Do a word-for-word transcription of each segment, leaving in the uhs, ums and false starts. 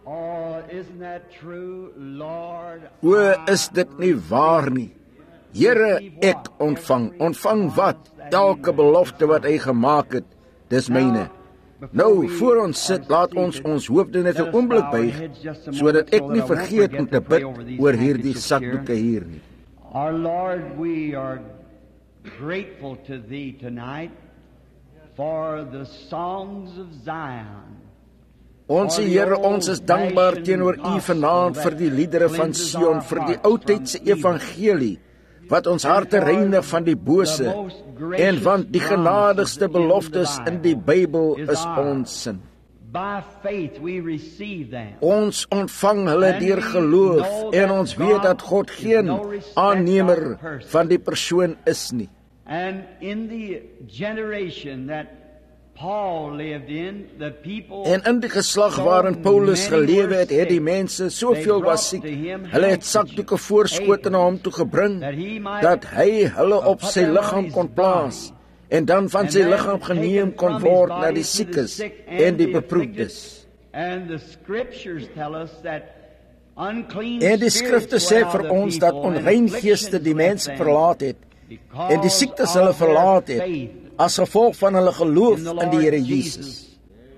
Oh, isn't that true, Lord? O, is dit nie waar nie? Here, ek ontvang, ontvang wat? Elke belofte wat hy gemaak het, dis myne. Nou, voor ons sit, laat ons ons hoofde net 'n oomblik buig, sodat ek nie vergeet om te bid oor hierdie sakdoeke hier nie. Our Lord, we are grateful to Thee tonight for the songs of Zion. Ons Here, ons is dankbaar teenoor U vanaand vir die liedere van Sion, vir die oudtydse evangelie, wat ons harte reinig van die bose, en want die genadigste beloftes in die Bybel is ons sin. By faith we receive them. Ons ontvang hulle deur geloof, en ons weet dat God geen aannemer van die persoon is nie. And in the generation that Paul lived in, the people En in die geslag waarin Paulus gelewe het, het die mense soveel was siek. Hulle het sakdoeke voorskote na hom toe gebring, dat hy hulle op sy liggaam kon plaas, en dan van sy liggaam geneem kon word na die siekes en die beproefdes. And the scriptures tell us that unclean En die skrifte sê vir ons dat onrein geeste die mense verlaat het, en die siektes hulle verlaat het, as gevolg van hulle geloof in die Here Jesus.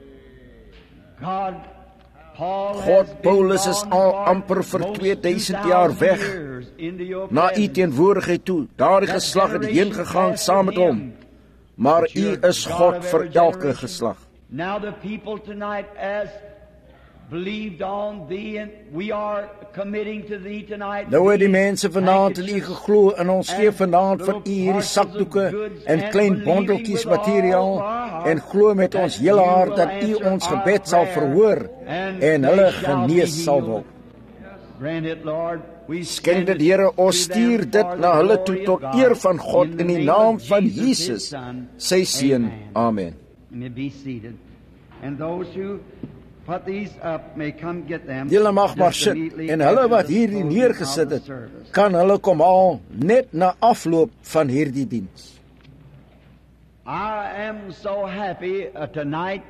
God, God, Paulus is al amper vir twee duisend jaar weg, na U teenwoordigheid toe. Daardie geslag het heen gegaan saam met hom, maar U is God vir elke geslag. Now the people tonight as believed on Thee, and we are committing to Thee tonight. Nou het die mense vanaand in U geglo, en ons gee vanaand vir U hierdie sakdoeke en klein bondeltjies materiaal, en glo met ons hele hart dat U ons gebed sal verhoor en hulle genees sal word. Grant it, Lord. We Skenk dit, Here, ons stuur dit na hulle toe tot eer van God in die naam van Jesus, sy Seun. Amen. You may be seated. And those who put these up may come get them. Julle mag maar just sit, immediately en hulle after wat the hierdie closing neergesit of het, the service. kan hulle kom haal net na afloop van hierdie diens. I am so happy uh, tonight.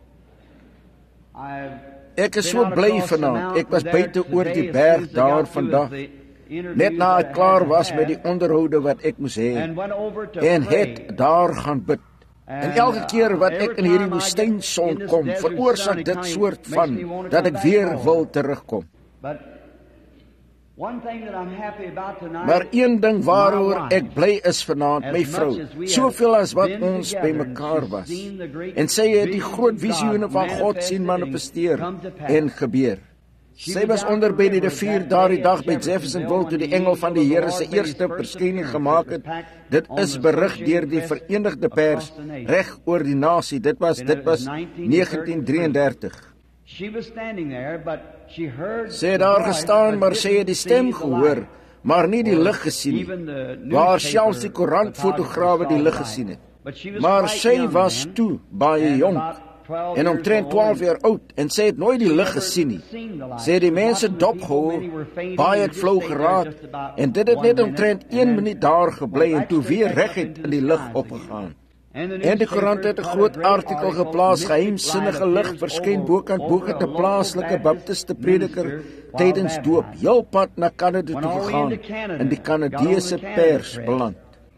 I've Ek is been so out bly across the vanaand. mountain Ek was there buite oor today die as berg soon as I daar got through vandag, the interviews net na that ek I klaar had was to met die have, onderhoude wat ek moes hê, and went over to en pray. het daar gaan bid. En And, elke uh, keer wat every ek in hierdie time I get woestynson in this kom, desert veroorsaak sun, it dit kinda soort makes van me wanna dat come ek back weer home. wil terugkom. But one thing that I'm happy about tonight, Maar een ding my waaroor wife, ek bly is vanaand, my as vrou, much as we soveel as wat have ons been by together, mekaar and was, she's seen the great en sy het die visions groot of visioene God van God sien manifesteer come to pass. en gebeur. Sy was onder by die rivier daardie dag by Jeffersonville toe die engel van die Here se eerste verskyning gemaak het. Dit is berig deur die Verenigde Pers reg oor die nasie. Dit was dit was negentien drieëndertig. She was standing there, but she heard Sy het daar gestaan, maar sy het die stem gehoor, maar nie die lig gesien nie. Waar selfs die koerantfotograwe die lig gesien het. Maar sy was toe baie jonk en omtrent twaalf jaar oud, en sy het nooit die lig gesien nie. Sy het die mense dopgehou, baie het flou geraak, en dit het net omtrent een minuut daar gebly, en toe weer reguit in die lig opgegaan. En die koerant het 'n groot artikel geplaas, geheimsinnige lig verskyn bokant bokant 'n plaaslike baptiste prediker tydens doop, heel pad na Kanada toe gegaan, in die Kanadese pers beland.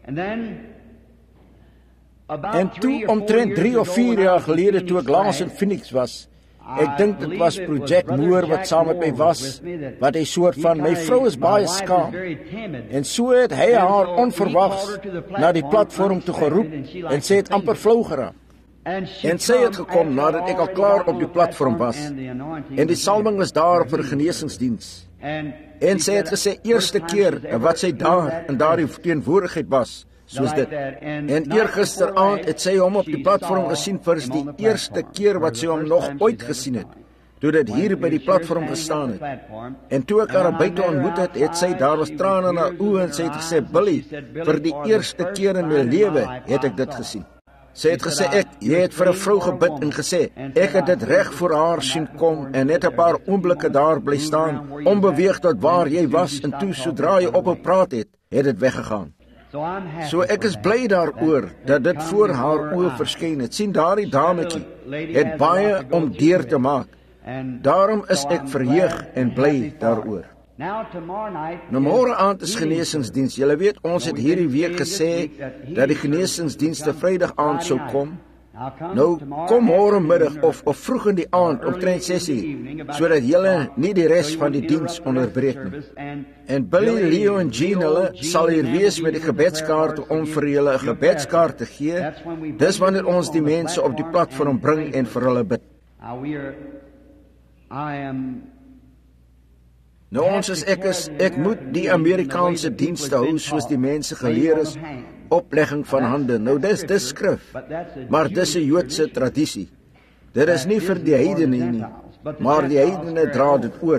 En toe omtrent drie of vier jaar gelede toe ek laas in Phoenix was, ek dink dit was Project Moore wat saam met my was, wat hy soort van, my vrou is baie skaam, en so het hy haar onverwags na die platform toe geroep, en sy het amper flou geraak. En sy het gekom nadat ek al klaar op die platform was, en die salwing was daar vir genesingsdiens. En sy het gesê, eerste keer wat sy daar in daardie teenwoordigheid was, soos dit. En eergisteraand het sy hom op die platform gesien vir die eerste keer wat sy hom nog ooit gesien het, toe dit hier by die platform gestaan het. En toe ek haar buite ontmoet het, het sy, daar was trane in haar oë, en sy het gesê, Billy, vir die eerste keer in my lewe het ek dit gesien. Sy het gesê, ek, jy het vir 'n vrou gebid en gesê, ek het dit reg voor haar sien kom, en net 'n paar oomblikke daar bly staan, onbeweeg tot waar jy was, en toe, sodra jy op 'n praat het, het dit weggegaan. So ek is bly daaroor, dat dit voor haar oë verskyn het. Sien, daardie dametjie het baie om deur te maak, Daarom is ek verheug en bly daaroor. Nou môre aand is genesingsdiens. Julle weet, ons het hierdie week gesê dat die genesingsdienste Vrydag aand sou kom. Nou, kom môre middag of, of vroeg in die aand omtrent ses uur, sodat julle nie die res van die diens onderbreek nie. En Billy, Leo en Jean, hulle sal hier wees met die gebedskaarte om vir julle 'n gebedskaart te gee. Dis wanneer ons die mense op die platform bring en vir hulle bid. Nou ons is, ek is, ek moet die Amerikaanse dienste hou soos die mense geleer is, oplegging van hande. Nou dis, dis skrif, maar dis 'n Joodse tradisie. Dit is nie vir die heidene nie, maar die heidene dra dit oor.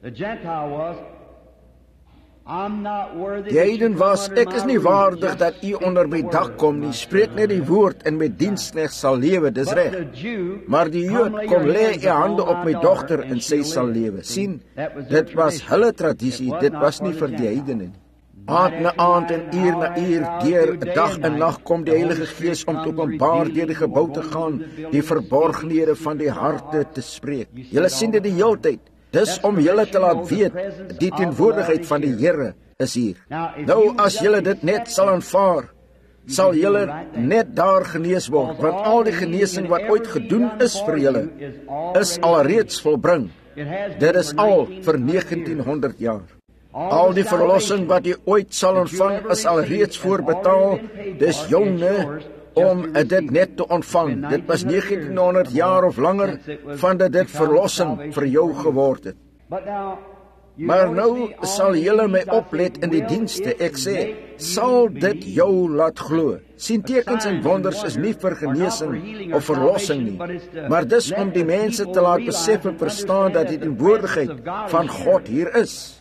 Die heiden was, ek is nie waardig dat u onder my dak kom nie, spreek net die woord en met diensknegt sal lewe, dis reg. Maar die Jood, kom lê u hande op my dogter en sy sal lewe. Sien, dit was hulle tradisie, dit was nie vir die heidene nie. Aand na aand en uur na uur, deur dag en nag kom die Heilige Gees om te openbaar deur die gebou te gaan, die verborgenhede van die harte te spreek. Julle sien dit die heeltyd. Dis om julle te laat weet, die teenwoordigheid van die Here is hier. Nou, as julle dit net sal aanvaar, sal julle net daar genees word, want al die genesing wat ooit gedoen is vir julle, is alreeds volbring. Dit is al vir negentien honderd jaar. Al die verlossing wat jy ooit sal ontvang, is alreeds voorbetaal. Dis joune om dit net te ontvang. Dit was negentien honderd jaar of langer van dat dit verlossing vir jou geword het. Maar nou sal julle my oplet in die dienste. Ek sê, sal dit jou laat glo. Sien, tekens en wonders is nie vir genesing of verlossing nie, maar dis om die mense te laat besef en verstaan dat die teenwoordigheid van God hier is.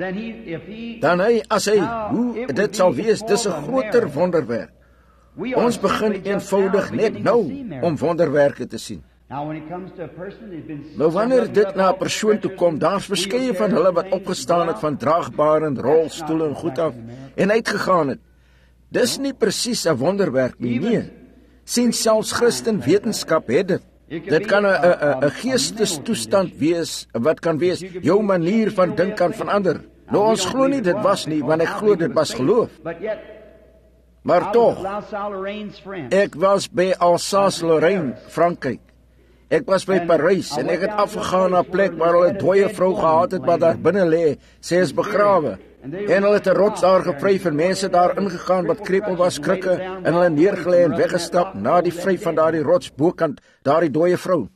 Dan hy, as hy, hoe dit sal wees, dis 'n groter wonderwerk. Ons begin eenvoudig net nou om wonderwerke te sien. Nou wanneer dit na 'n persoon toe kom, daar's verskeie van hulle wat opgestaan het van draagbare en rolstoele en goed af en uitgegaan het. Dis nie presies 'n wonderwerk nie, nee. Sien, selfs Christen wetenskap het dit. Dit kan 'n 'n 'n geestestoestand wees, wat kan wees jou manier van dink kan verander. Nou ons glo nie dit was nie, want ek glo dit was geloof. Maar tog, ek was by Alsace-Lorraine, Frankryk. Ek was by Parys en ek het afgegaan na 'n plek waar hulle 'n dooie vrou gehad het wat daar binne lê. Sy is begrawe. En hulle het 'n rots daar gevry vir mense daar ingegaan wat krepeel was, krikke, en hulle neergelê en weggestap na die vry van daardie rots bokant, daardie dooie vrou.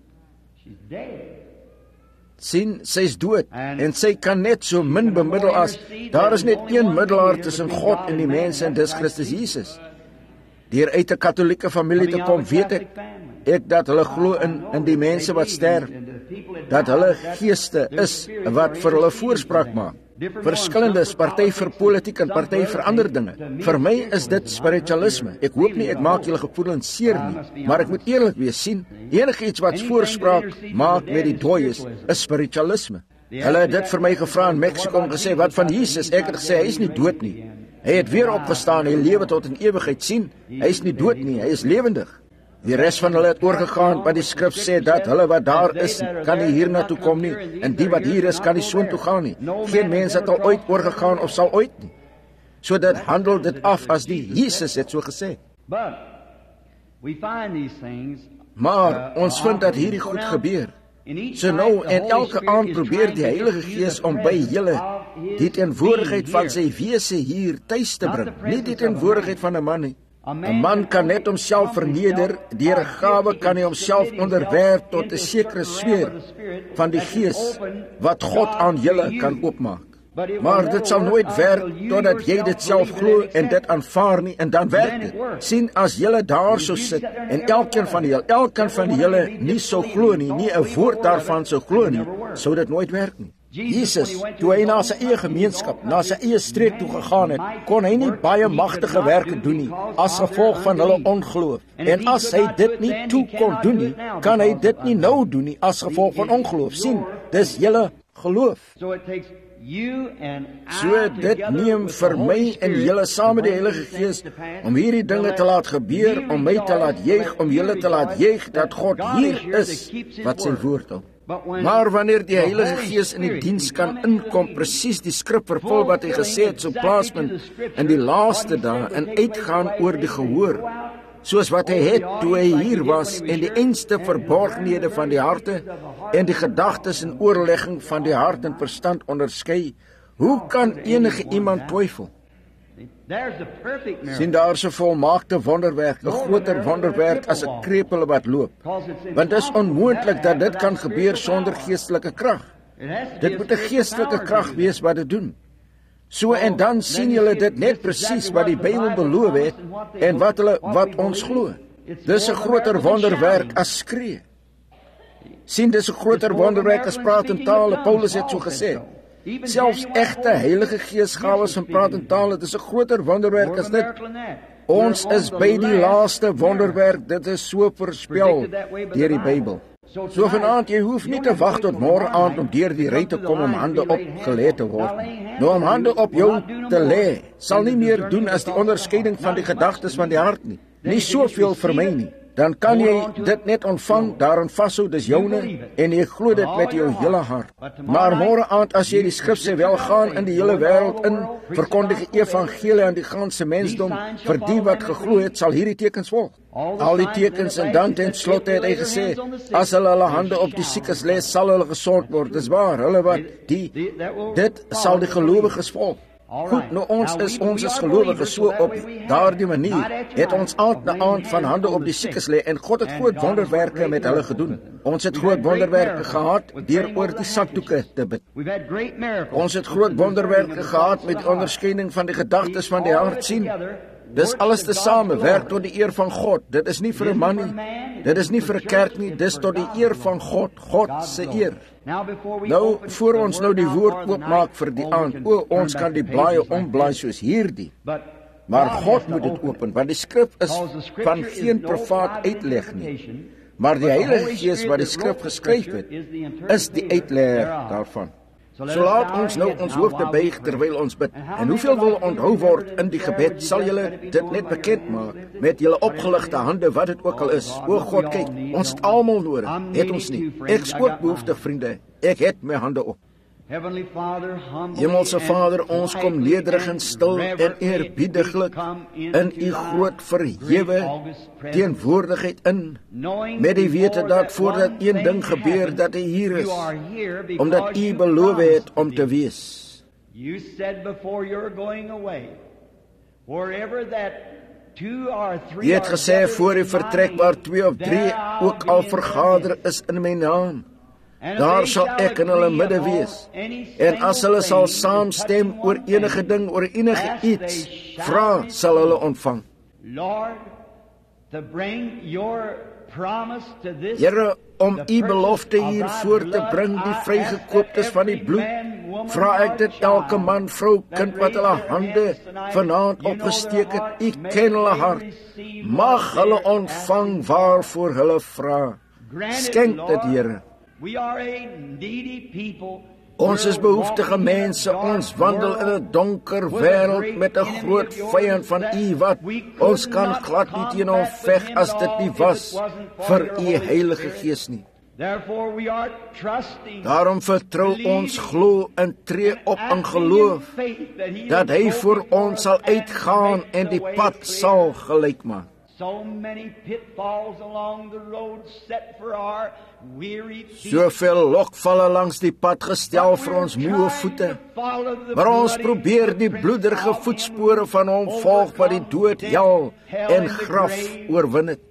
Sien, sy is dood en sy kan net so min bemiddel as, daar is net een middelaar tussen God en die mense en dis Christus Jesus. Deur uit 'n katholieke familie te kom, weet ek, ek dat hulle glo in, in die mense wat sterf, dat hulle geeste is wat vir hulle voorspraak maak. Verskillendes, party vir politiek en party vir ander dinge. Vir my is dit spiritualisme. Ek hoop nie ek maak julle gevoelens seer nie, maar ek moet eerlik wees, sien, enige iets wat voorspraak maak met die dooies is spiritualisme. Hulle het dit vir my gevra in Mexico en gesê, wat van Jesus? Ek het gesê, hy is nie dood nie. Hy het weer opgestaan, hy lewe tot in ewigheid, sien, hy is nie dood nie, hy is lewendig. Die res van hulle het oorgegaan, want die skrif sê dat hulle wat daar is, kan nie hier na toe kom nie, en die wat hier is, kan nie soontoe gaan nie. Geen mens het al ooit oorgegaan of sal ooit nie. So dit handel dit af as die Jesus het so gesê. Maar ons vind dat hierdie goed gebeur. So nou en elke aand probeer die Heilige Gees om by julle die teenwoordigheid van sy wese hier tuis te bring, nie die teenwoordigheid van 'n man nie. 'n Man kan net homself verneder, deur 'n gawe kan hy homself onderwerp tot 'n sekere sfeer van die Gees wat God aan julle kan oopmaak. Maar dit sal nooit werk totdat jy dit self glo en dit aanvaar nie, en dan werk dit. Sien, as julle daar so sit en elkeen van julle, elkeen van julle nie so glo nie, nie 'n woord daarvan so glo nie, sou dit nooit werk nie. Jesus, toe hy na sy eie gemeenskap, na sy eie streek toe gegaan het, kon hy nie baie magtige werke doen nie, as gevolg van hulle ongeloof. En as hy dit nie toe kon doen nie, kan hy dit nie nou doen nie, as gevolg van ongeloof. Sien, dis julle geloof. So dit neem vir my en julle saam met die Heilige Gees om hierdie dinge te laat gebeur, om my te laat juig, om julle te laat juig dat God hier is wat sy woord hou. Maar wanneer die Heilige Gees in die diens kan inkom, presies die skrif vervul wat hy gesê het, so plaasvind in die laaste dae en uitgaan oor die gehoor, soos wat hy het toe hy hier was, en die einste verborgenhede van die harte en die gedagtes en oorlegging van die hart en verstand onderskei, hoe kan enige iemand twyfel? Sien daar so volmaakte wonderwerk, 'n groter wonderwerk as 'n krepele wat loop. Want dit is onmoontlik dat dit kan gebeur sonder geestelike krag. Dit moet 'n geestelike krag wees wat dit doen. So en dan sien julle dit net presies wat die Bybel beloof het en wat hulle wat ons glo. Dis 'n groter wonderwerk as skree. Sien, dis 'n groter wonderwerk as praat in tale. Paulus het so gesê. Selfs egte Heilige Geesgawes van praat in tale, dit is 'n groter wonderwerk as dit. Ons is by die laaste wonderwerk, dit is so voorspel deur die Bybel. So vanaand, jy hoef nie te wag tot môre aand om deur die ry te kom om hande op gelê te word. Nou om hande op jou te lê, sal nie meer doen as die onderskeiding van die gedagtes van die hart nie. Nie soveel vir my nie. Dan kan jy dit net ontvang, daarin vashou, dis joune, en jy glo dit met jou hele hart. Maar môre aand, as jy die skrif sê, wel gaan in die hele wêreld in, verkondig die evangelie aan die ganse mensdom, vir die wat geglo het, sal hierdie tekens volg. Al die tekens, en dan ten slotte het hy gesê, as hulle hulle hande op die siekes lê, sal hulle gesond word. Dis waar, hulle wat die, dit sal die gelowiges volg. Goed, nou ons is ons is gelowiges, so op daardie manier het ons aand na aand van hande op die siekes lê en God het groot wonderwerke met hulle gedoen. Ons het groot wonderwerke gehad deur oor die sakdoeke te bid. Ons het groot wonderwerke gehad met die onderskeiding van die gedagtes van die hart sien. Dis alles tesame werk tot die eer van God. Dit is nie vir 'n man nie. Dit is nie vir 'n kerk nie. Dis tot die eer van God, God se eer. Nou, voor ons nou die woord oopmaak vir die aand, o, ons kan die blaaie omblaai soos hierdie. Maar God moet dit open, want die skrif is van geen privaat uitleg nie. Maar die Heilige Gees wat die skrif geskryf het, is die uitlegger daarvan. So laat ons nou ons hoofde buig terwyl ons bid. En hoeveel wil onthou word in die gebed, sal julle dit net bekend maak met julle opgeligte hande, wat dit ook al is. O God, kyk, ons het almal nodig, het ons nie. Ek is ook behoeftig, vriende. Ek het my hande op. Hemelse Vader, ons kom nederig en stil en eerbiediglik in u groot verhewe teenwoordigheid in, met die wete dat voordat een ding gebeur, dat hy hier is, omdat u beloof het om te wees. U het gesê voor u vertrek waar twee of drie ook al vergader is in my naam, daar sal ek in hulle midde wees. En as hulle sal saamstem oor enige ding, oor enige iets, vra, sal hulle ontvang. Here, om u belofte hier voor te bring, die vrygekooptes van die bloed, vra ek dit elke man, vrou, kind wat hulle hande vanaand opgesteek het, u ken hulle hart, mag hulle ontvang waarvoor hulle vra. Skenk dit, Here. Ons is behoeftige mense, ons wandel in 'n donker wêreld met 'n groot vyand van u wat ons kan glad nie teen hom veg as dit nie was vir u Heilige Gees nie. Daarom vertrou ons, glo en tree op in geloof dat hy vir ons sal uitgaan en die pad sal gelyk maak. So many pitfalls along the road set for our weary feet. Soveel lokvalle langs die pad gestel vir ons moe voete. Maar ons probeer die bloederige voetspore van hom volg wat die dood, hel en graf oorwin het.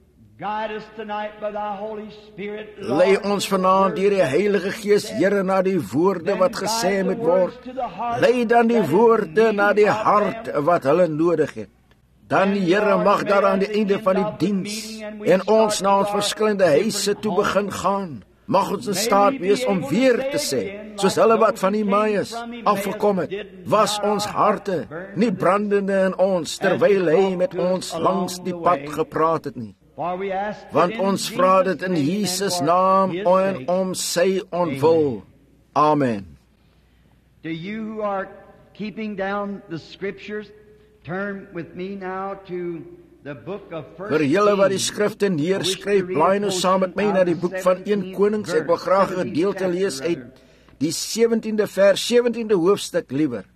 Lei ons vanaand deur die Heilige Gees, Here, na die woorde wat gesê moet word. Lei dan die woorde na die hart wat hulle nodig het. Dan die Here mag daar aan die einde van die diens en ons na ons verskillende huise toe begin gaan. Mag ons in staat wees om weer te sê, soos hulle wat van Emmaus afgekom het, was ons harte nie brandende in ons, terwyl hy met ons langs die pad gepraat het nie. Want ons vra dit in Jesus naam en om sy ontwil. Amen. To you who are keeping down the scriptures, turn with me now to Vir julle wat die skrifte neerskryf, blaai nou saam met my na die boek van Eerste Konings. Ek wil graag 'n gedeelte lees uit die sewentiende vers, sewentiende hoofstuk liewer.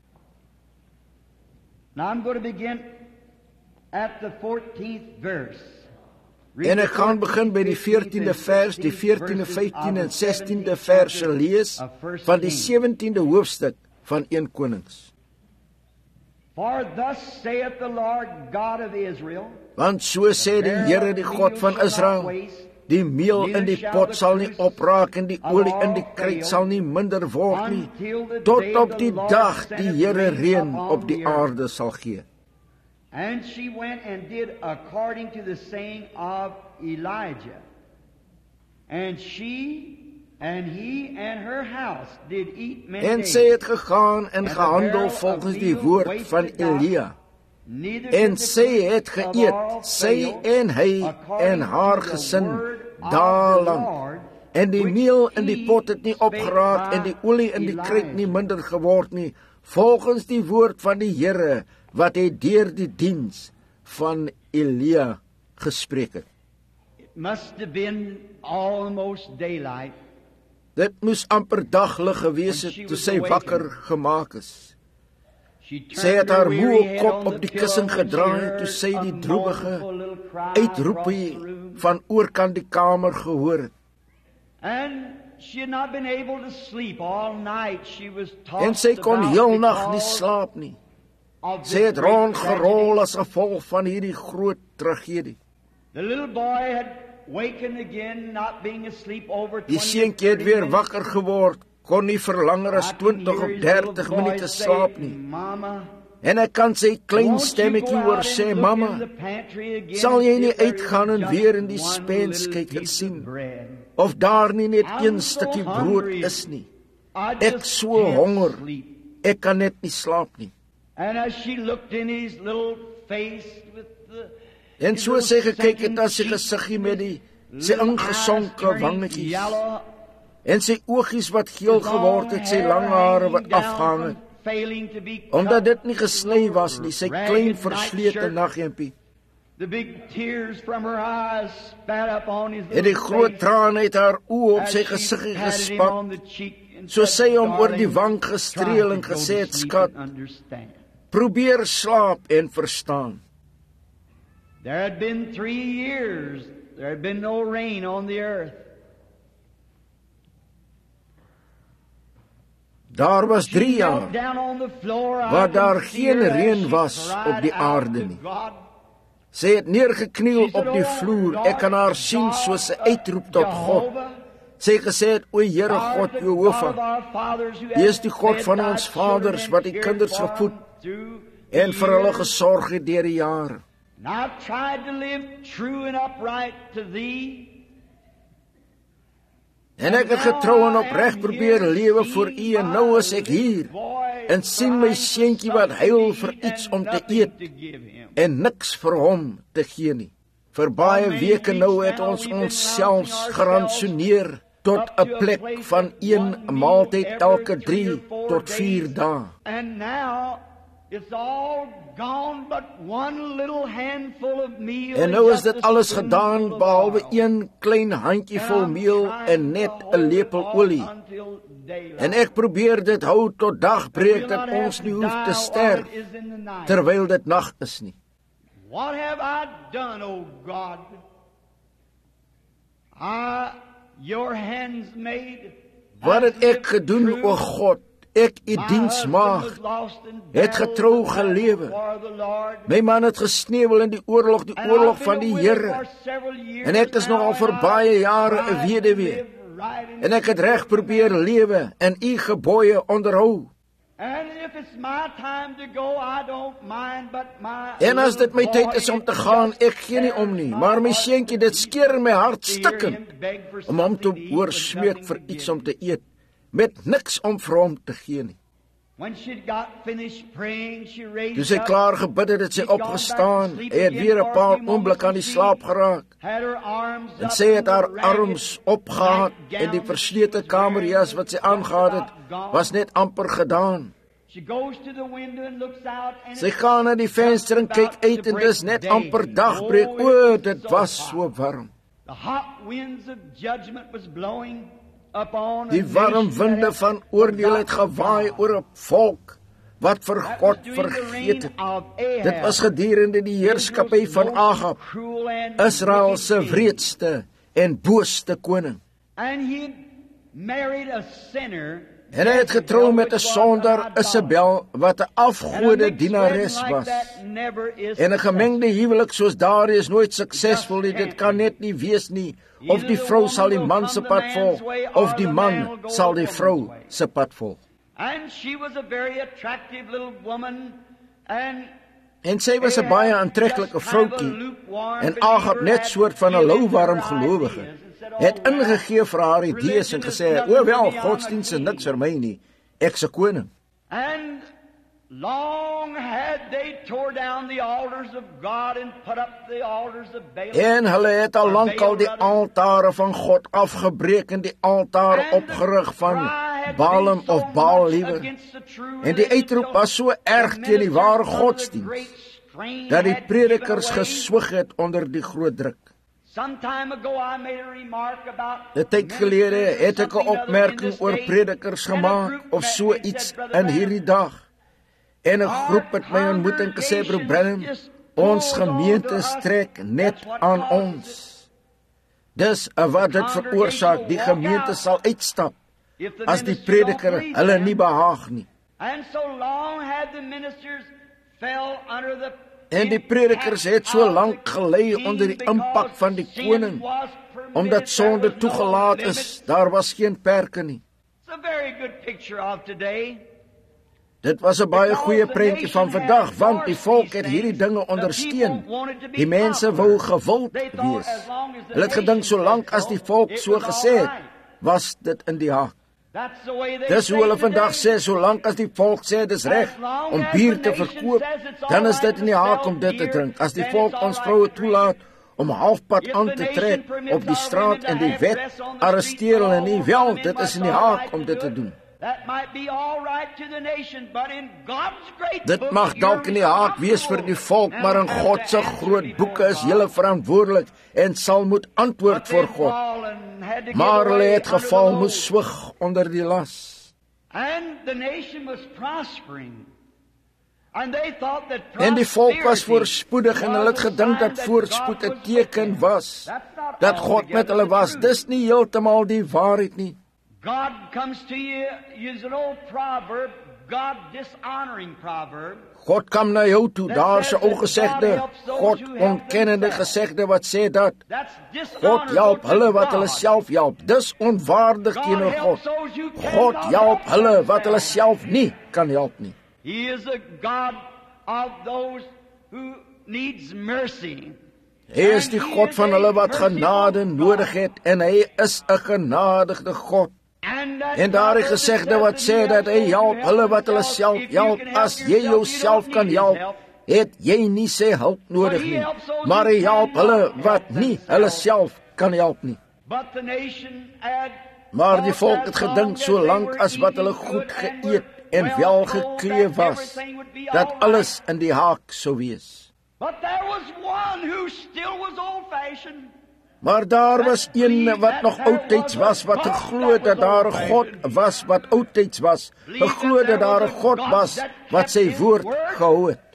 Now I'm going to begin at the fourteenth verse. En ek gaan begin by die veertiende vers, die veertiende, vyftiende en sestiende verse lees van die sewentiende hoofstuk van Eerste Konings. For thus saith the Lord God of Israel, want so sê die Here, die God van Israel, die meel in die pot sal nie opraak en die olie in die kruit sal nie minder word nie, tot op die dag die Here reën op die aarde sal gee. And she went and did according to the saying of Elijah. And she and he and her house did eat many En days. sy het gegaan en gehandel volgens die woord van Elia. En sy het geëet, sy en hy en haar gesin daarlang. En die meel in die pot het nie opgeraak en die olie in die kruit nie minder geword nie, volgens die woord van die Here wat hy deur die diens van Elia gespreek het. It must have been almost daylight. Dit moes amper daglig gewees het toe sy wakker gemaak is. Sy het haar moe kop op die kussing gedraai toe sy die droewige uitroepie van oorkant die kamer gehoor het. En sy kon heel nag nie slaap nie. Sy het rondgerol as gevolg van hierdie groot tragedie. Die seentjie het weer wakker geword, kon nie vir langer as twintig of dertig minute slaap nie. En ek kan sy klein stemmetjie hoor sê, Mama, sal jy nie uitgaan en weer in die spens kyk en sien, of daar nie net een stukkie brood is nie. Ek so honger, ek kan net nie slaap nie. En so sy gekyk het na sy gesiggie met die sy ingesonke wangetjies, en sy oogies wat geel geword het, sy lang hare wat afgehang het, omdat dit nie gesny was nie, sy klein verslete naghempie. En die groot trane het haar oë op sy gesiggie gespat, so sy hom oor die wang gestreel en gesê het, skat, probeer slaap en verstaan. There had been three years, there had been no rain on the earth. Daar was drie jaar, waar daar geen reën was op die aarde nie. Sy het neergekniel op die vloer, ek kan haar sien soos sy uitroep tot God. Sy gesê het, o Here God Jehova, U is die God van ons vaders, wat die kinders gevoed, en vir hulle gesorg het deur die jare. En ek het getrou en opreg probeer lewe vir U, en nou is ek hier, en sien my seentjie wat huil vir iets om te eet, en niks vir hom te gee nie. Vir baie weke nou het ons ons selfs gerantsoeneer tot 'n plek van een maaltyd elke drie tot vier dae. It's all gone but one little handful of meal. En nou is dit alles gedaan behalwe een klein handjie vol meel en net 'n lepel olie. En ek probeer dit hou tot dagbreek dat ons nie hoef te sterf terwyl dit nag is nie. What have I done, O God? I, your hands made. Wat het ek gedoen, o God? Ek, U diensmaagd, het getrou gelewe. My man het gesneuwel in die oorlog, die oorlog van die Here. En ek is nog al vir baie jare 'n weduwee. En ek het reg probeer lewe en U gebooie onderhou. En as dit my tyd is om te gaan, ek gee nie om nie. Maar my seentjie, dit skeer in my hart stikkend om hom te hoor smeek vir iets om te eet, met niks om vir hom te gee nie. Toe sy klaar gebid het, het sy opgestaan, hy het weer 'n paar oomblik aan die slaap geraak, en sy het haar arms opgehad, en die verslete kamerjas wat sy aangehad het, was net amper gedaan. She goes to the window and looks out and Sy gaan na die venster en kyk uit en dis net amper dagbreek. O, dit was so warm. The hot winds of judgment was blowing upon Die warm winde van oordeel het gewaai oor 'n volk wat vir God vergeet het. Dit was gedurende die heerskappy van Agab, Israel se wreedste en booste koning. And he married a sinner. En hy het getrou met 'n sondaar, Isabel, wat 'n afgode dienares was. En 'n gemengde huwelik soos daardie is nooit suksesvol nie. Dit kan net nie wees nie. Of die vrou sal die man se pad volg, of die man sal die vrou se pad volg. And she was a very attractive little woman, and En sy was 'n baie aantreklike vroutjie, en Agab, net soort van 'n louwarm gelowige, het ingegee vir haar idees en gesê, o wel, godsdienst is niks vir my nie, ek's 'n koning. And long had they tore down the altars of God and put up the altars of Baal. En hulle het al lankal die altare van God afgebreek en die altare opgerig van Baalim of Baal liewer. En die uitroep was so erg teen die ware godsdienst, dat die predikers geswyg het onder die groot druk. Een tyd gelede het ek 'n opmerking oor predikers gemaak, of so iets in hierdie dag. En 'n groep het my ontmoet en gesê, broer Branham, ons gemeente strek net aan ons. Dis wat dit veroorsaak, die gemeente sal uitstap, as die prediker hulle nie behaag nie. En die predikers het so lank gelei onder die impak van die koning, omdat sonde toegelaat is, daar was geen perke nie. Dit was 'n baie goeie prentjie van vandag, want die volk het hierdie dinge ondersteun. Die mense wou gewild wees. Hulle het gedink, solank as die volk so gesê het, was dit in die haak. Dis hoe hulle vandag sê, solank as die volk sê dis reg om bier te verkoop, dan is dit in die haak om dit te drink. As die volk ons vroue toelaat om halfpad aan te trek op die straat en die wet arresteer hulle nie, wel, dit is in die haak om dit te doen. Dit mag dalk in die haak wees vir die volk, maar in God se groot boeke is julle verantwoordelik en sal moet antwoord voor God. Maar hulle het geval, moes swig onder die las. En die volk was voorspoedig en hulle het gedink dat voorspoed 'n teken was, dat God met hulle was. Dis nie heeltemal die waarheid nie. God comes to you, use an old proverb, God dishonoring proverb. God kom na jou toe, daar's 'n ou gesegde, God ontkennende gesegde wat sê dat God help hulle wat hulle self help. Dis onwaardig teenoor God. God help hulle wat hulle self nie kan help nie. He is a God of those who needs mercy. Hy is die God van hulle wat genade nodig het, en hy is 'n genadige God. En daar is gesegde wat sê dat hy help hulle wat hulle self help. As jy jouself kan help, het jy nie sy hulp nodig nie, maar hy help hulle wat nie hulle self kan help nie. Maar die volk het gedink, solank as wat hulle goed geëet en wel geklee was, dat alles in die haak sou wees. Maar daar was een wat nog oudtyds was, wat geglo dat daar 'n God was wat oudtyds was, geglo dat daar 'n God was wat sy woord gehou het.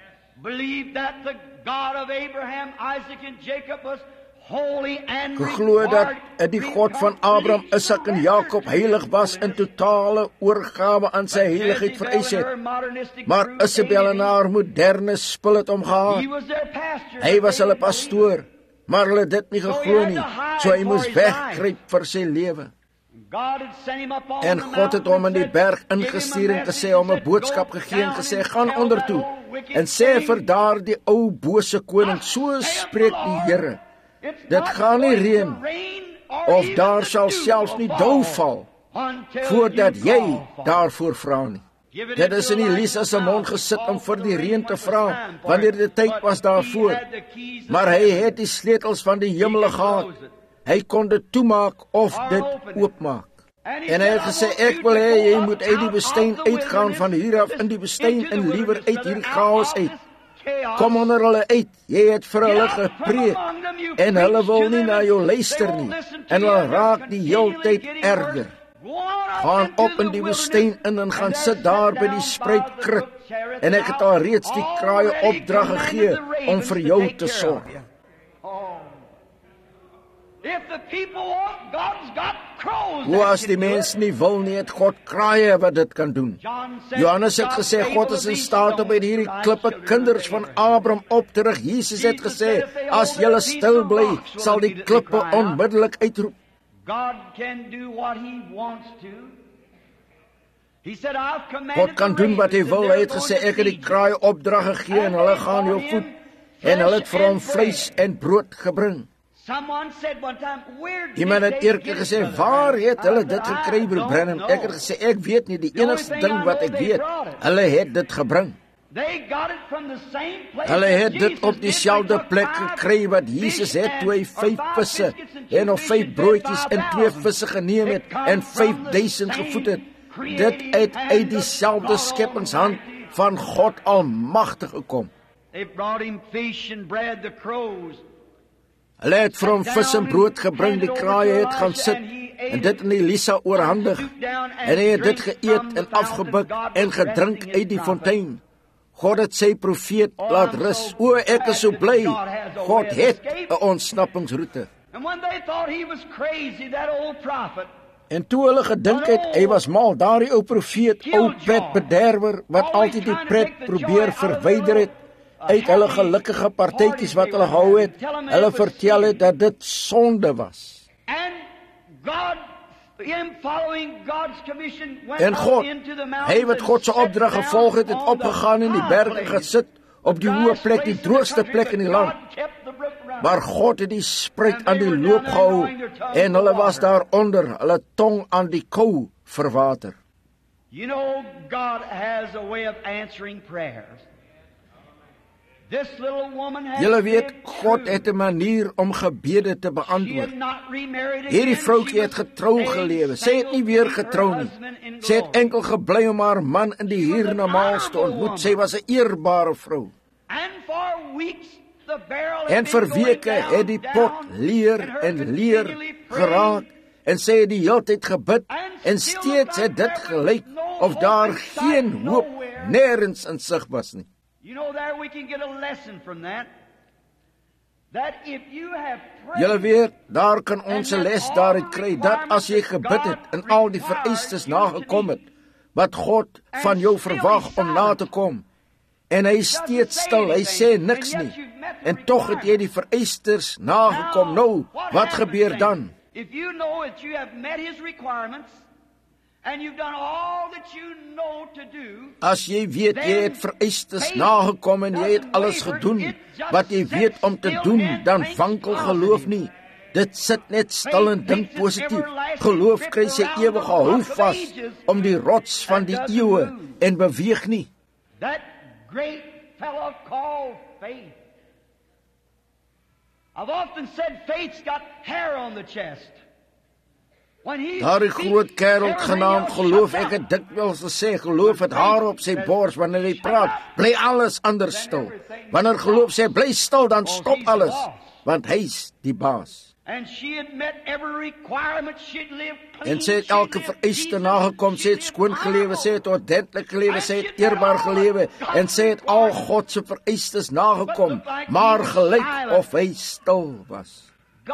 Geglo dat die God van Abraham, Isak en Jakob heilig was en totale oorgawe aan sy heiligheid vereis het. Maar Isabel en haar moderne spul het omgehaal. Hy was hulle pastoor, maar hulle het dit nie geglo nie, so hy moes wegkruip vir sy lewe. En God het hom in die berg ingestuur en gesê, om 'n boodskap gegee en gesê, gaan ondertoe en sê vir daardie ou bose koning, so spreek die Here, dit gaan nie reën, of daar sal selfs nie dou val, voordat jy daarvoor vra nie. Dit is in Elisa se mond gesit om vir die reën te vra, wanneer die tyd was daarvoor. Maar hy het die sleutels van die hemel gehad. Hy kon dit toemaak of dit oopmaak. En hy het gesê, ek wil hê, jy moet uit die woestyn uitgaan van hier af in die woestyn en liewer uit hierdie chaos uit. Kom onder hulle uit, jy het vir hulle gepreek en hulle wil nie na jou luister nie en hulle raak die heeltyd erger. Gaan op in die woestyn in en gaan sit daar by die spruitkrit en ek het al reeds die kraaie opdrag gegee om vir jou te sorg. Hoe as die mens nie wil nie, het God kraaie wat dit kan doen. Johannes het gesê, God is in staat om uit hierdie klippe kinders van Abraham op te rig. Jesus het gesê, as julle stil bly, sal die klippe onmiddellik uitroep. God kan doen wat hy wil. Hy het gesê, ek het die kraaie opdrag gegee en hulle gaan jou voed. En hulle het vir hom vleis en brood gebring. Iemand het eerder gesê, waar het hulle dit gekry, broer Branham? Ek het gesê, ek weet nie, die enigste ding wat ek weet, hulle het dit gebring. Hulle het dit op dieselfde plek gekry wat Jesus het toe hy vyf visse en of vyf broodjies en twee visse geneem het en vyfduisend gevoed het. Dit het uit dieselfde skepingshand van God Almagtig gekom. Hulle het vir hom vis en brood gebring, die kraaie het gaan sit en dit in Elisa oorhandig en hy het dit geëet en afgebuk en gedrink uit die fontein. God het sy profeet laat rus. O, ek is so bly, God het 'n ontsnappingsroete. En toe hulle gedink het, hy was mal, daardie ou profeet, ou pretbederwer, wat altyd die pret probeer verwyder het, uit hulle gelukkige partytjies wat hulle gehou het, hulle vertel het dat dit sonde was. En God, hy wat God se opdrag gevolg het, het opgegaan in die berg en gesit op die hoë plek, die droogste plek in die land. Maar God het die spruit aan die loop gehou en hulle was daaronder, hulle tong aan die kou verwater. You know, God has a way of answering prayers. Julle weet, God het 'n manier om gebede te beantwoord. Hierdie vroukie het getrou gelewe. Sy het nie weer getrou nie. Sy het enkel gebly om haar man in die hiernamaals te ontmoet. Sy was 'n eerbare vrou. En vir weke het die pot leer en leer geraak en sy het die hele tyd gebid en steeds het dit gelyk of daar geen hoop nêrens in sig was nie. You know, there we can get a lesson from that. That if you have prayed, julle weet, daar kan ons 'n les daaruit kry, dat as jy gebid het en al die vereistes nagekom het, wat God van jou verwag om na te kom, en hy steeds stil, hy sê niks nie, en tog het jy die vereistes nagekom, nou, wat gebeur dan? If you know that you have met his requirements, and you've done all that you know to do, as jy weet jy het vereistes nagekom en jy het alles gedoen wat jy weet om te doen, dan wankel geloof nie. Dit sit net stil en dink positief. Geloof kry sy ewige houvas om die rots van die eeue en beweeg nie. That great fellow called faith. I've often said faith's got hair on the chest. Daar 'n groot kerel genaamd geloof, ek het dikwels gesê, geloof het haar op sy bors, wanneer hy praat, bly alles anders stil. Wanneer geloof sê, bly stil, dan stop alles, want hy's die baas. En sy het elke vereiste nagekom, sy het skoon gelewe, sy het ordentlik gelewe, sy het eerbaar gelewe, en sy het al God se vereistes nagekom, maar gelyk of hy stil was.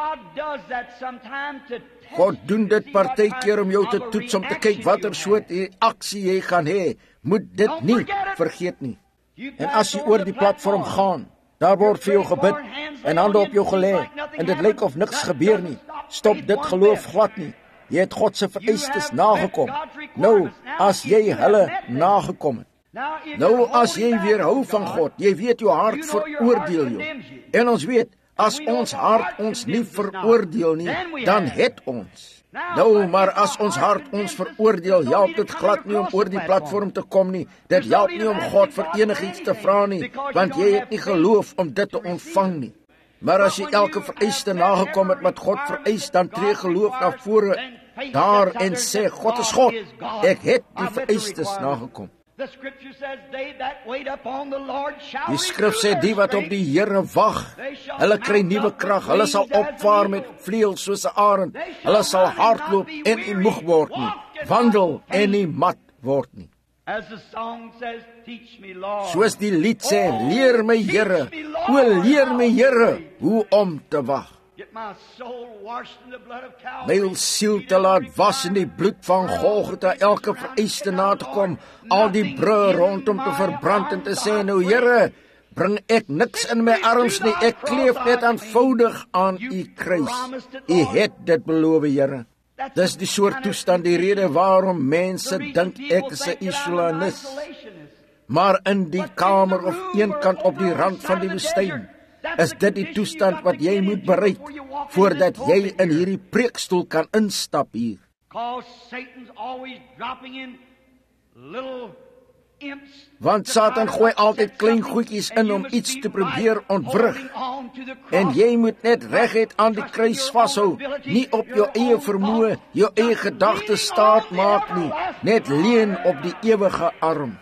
God doen dit partykeer om jou te toets, om te kyk watter soort aksie jy gaan hê. Moet dit nie vergeet nie. En as jy oor die platform gaan, daar word vir jou gebid en hande op jou gelê en dit lyk of niks gebeur nie, stop dit geloof glad nie. Jy het God se vereistes nagekom. Nou, as jy hulle nagekom het, nou as jy weerhou van God, jy weet jou hart veroordeel jou. En ons weet, as ons hart ons nie veroordeel nie, dan het ons. Nou, maar as ons hart ons veroordeel, help dit glad nie om oor die platform te kom nie. Dit help nie om God vir enigiets te vra nie, want jy het nie geloof om dit te ontvang nie. Maar as jy elke vereiste nagekom het wat God vereis, dan tree geloof na vore daar en sê, God is God, ek het die vereistes nagekom. Die skrif sê, die wat op die Here wag, hulle kry nuwe krag, hulle sal opvaar met vleuels soos 'n arend, hulle sal hardloop en nie moeg word nie, wandel en nie mat word nie. Soos die lied sê, leer my Here, o leer my Here, hoe om te wag. My siel te laat was in die bloed van Golgotha, elke vereiste na te kom, al die brûe rondom te verbrand en te sê, nou Here, bring ek niks in my arms nie, ek kleef net eenvoudig aan u kruis. U het dit beloof, Here. Dis die soort toestand, die rede waarom mense dink ek is 'n isolanis. Maar in die kamer of eenkant op die rand van die woestyn, is dit die toestand wat jy moet bereik, voordat jy in hierdie preekstoel kan instap hier. Want Satan gooi altyd klein goedjies in om iets te probeer ontwrig. En jy moet net reguit aan die kruis vashou, nie op jou eie vermoë, jou eie gedagtes staat maak nie, net leun op die ewige arm.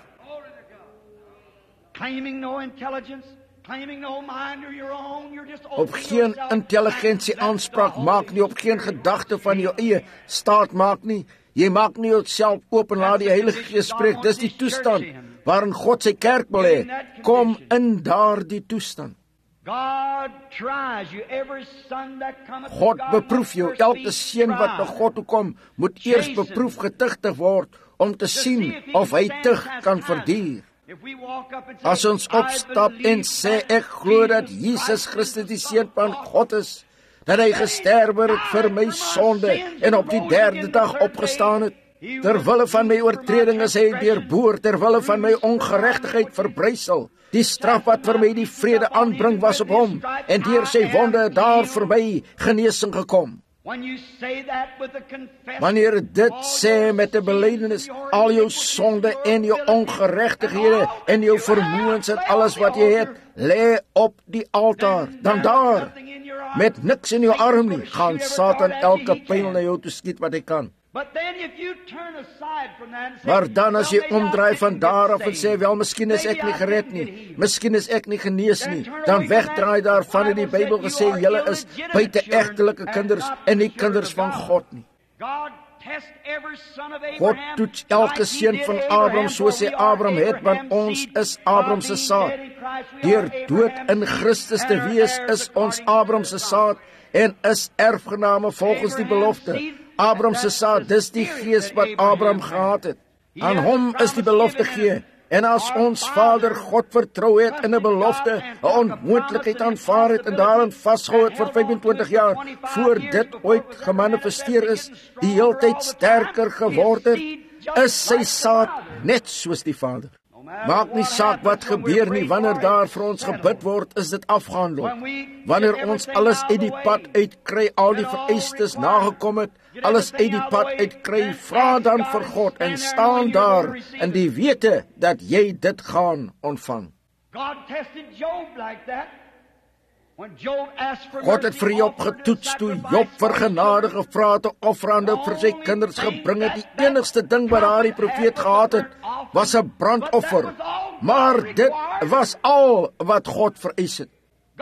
Op geen intelligensie aanspraak maak nie, op geen gedagte van jou eie staat maak nie. Jy maak nie jouself oop en laat die Heilige Gees spreek. Dis die toestand waarin God sy kerk wil hê. Kom in daardie toestand. God beproef jou. Elke seun wat na God toe kom, moet eers beproef getuigtig word om te sien of hy tug kan verduur. As ons opstap en sê, ek glo dat Jesus Christus die Seun van God is, dat hy gesterwe het vir my sonde en op die derde dag opgestaan het, terwille van my oortreding is hy deurboor, terwille van my ongeregtigheid verbrysel. Die straf wat vir my die vrede aanbring was op hom, en deur sy wonde daar vir my genesing gekom. Wanneer dit sê met 'n belydenis, al jou sonde en jou ongeregtighede en jou vermoëns en alles wat jy het, lê op die altaar, dan daar, met niks in jou arm nie, gaan Satan elke pyl na jou toe skiet wat hy kan. Maar dan as jy omdraai van daar af en sê, wel, miskien is ek nie gered nie, miskien is ek nie genees nie, dan wegdraai daarvan in die Bybel gesê, julle is buite-egtelike kinders en nie kinders van God nie. God toets elke seun van Abraham soos hy Abraham het, want ons is Abraham se saad. Deur dood in Christus te wees is ons Abraham se saad en is erfgename volgens die belofte. Abraham se saad, dis die gees wat Abraham gehad het. Aan hom is die belofte gegee. En as ons Vader God vertrou het in 'n belofte, 'n onmoontlikheid aanvaar het en daarin vasgehou het vir vyfentwintig jaar, voor dit ooit gemanifesteer is, die heeltyd sterker geword het, is sy saad net soos die Vader. Maak nie saak wat gebeur nie, wanneer daar vir ons gebid word, is dit afgehandel. Wanneer ons alles uit die pad uitkry, al die vereistes nagekom het, alles uit die pad uitkry, vra dan vir God en staan daar in die wete dat jy dit gaan ontvang. God het vir Job getoets toe Job vir genade gevra het, offerande vir sy kinders gebring het. Die enigste ding wat daardie profeet gehad het, was 'n brandoffer. Maar dit was al wat God vereis het.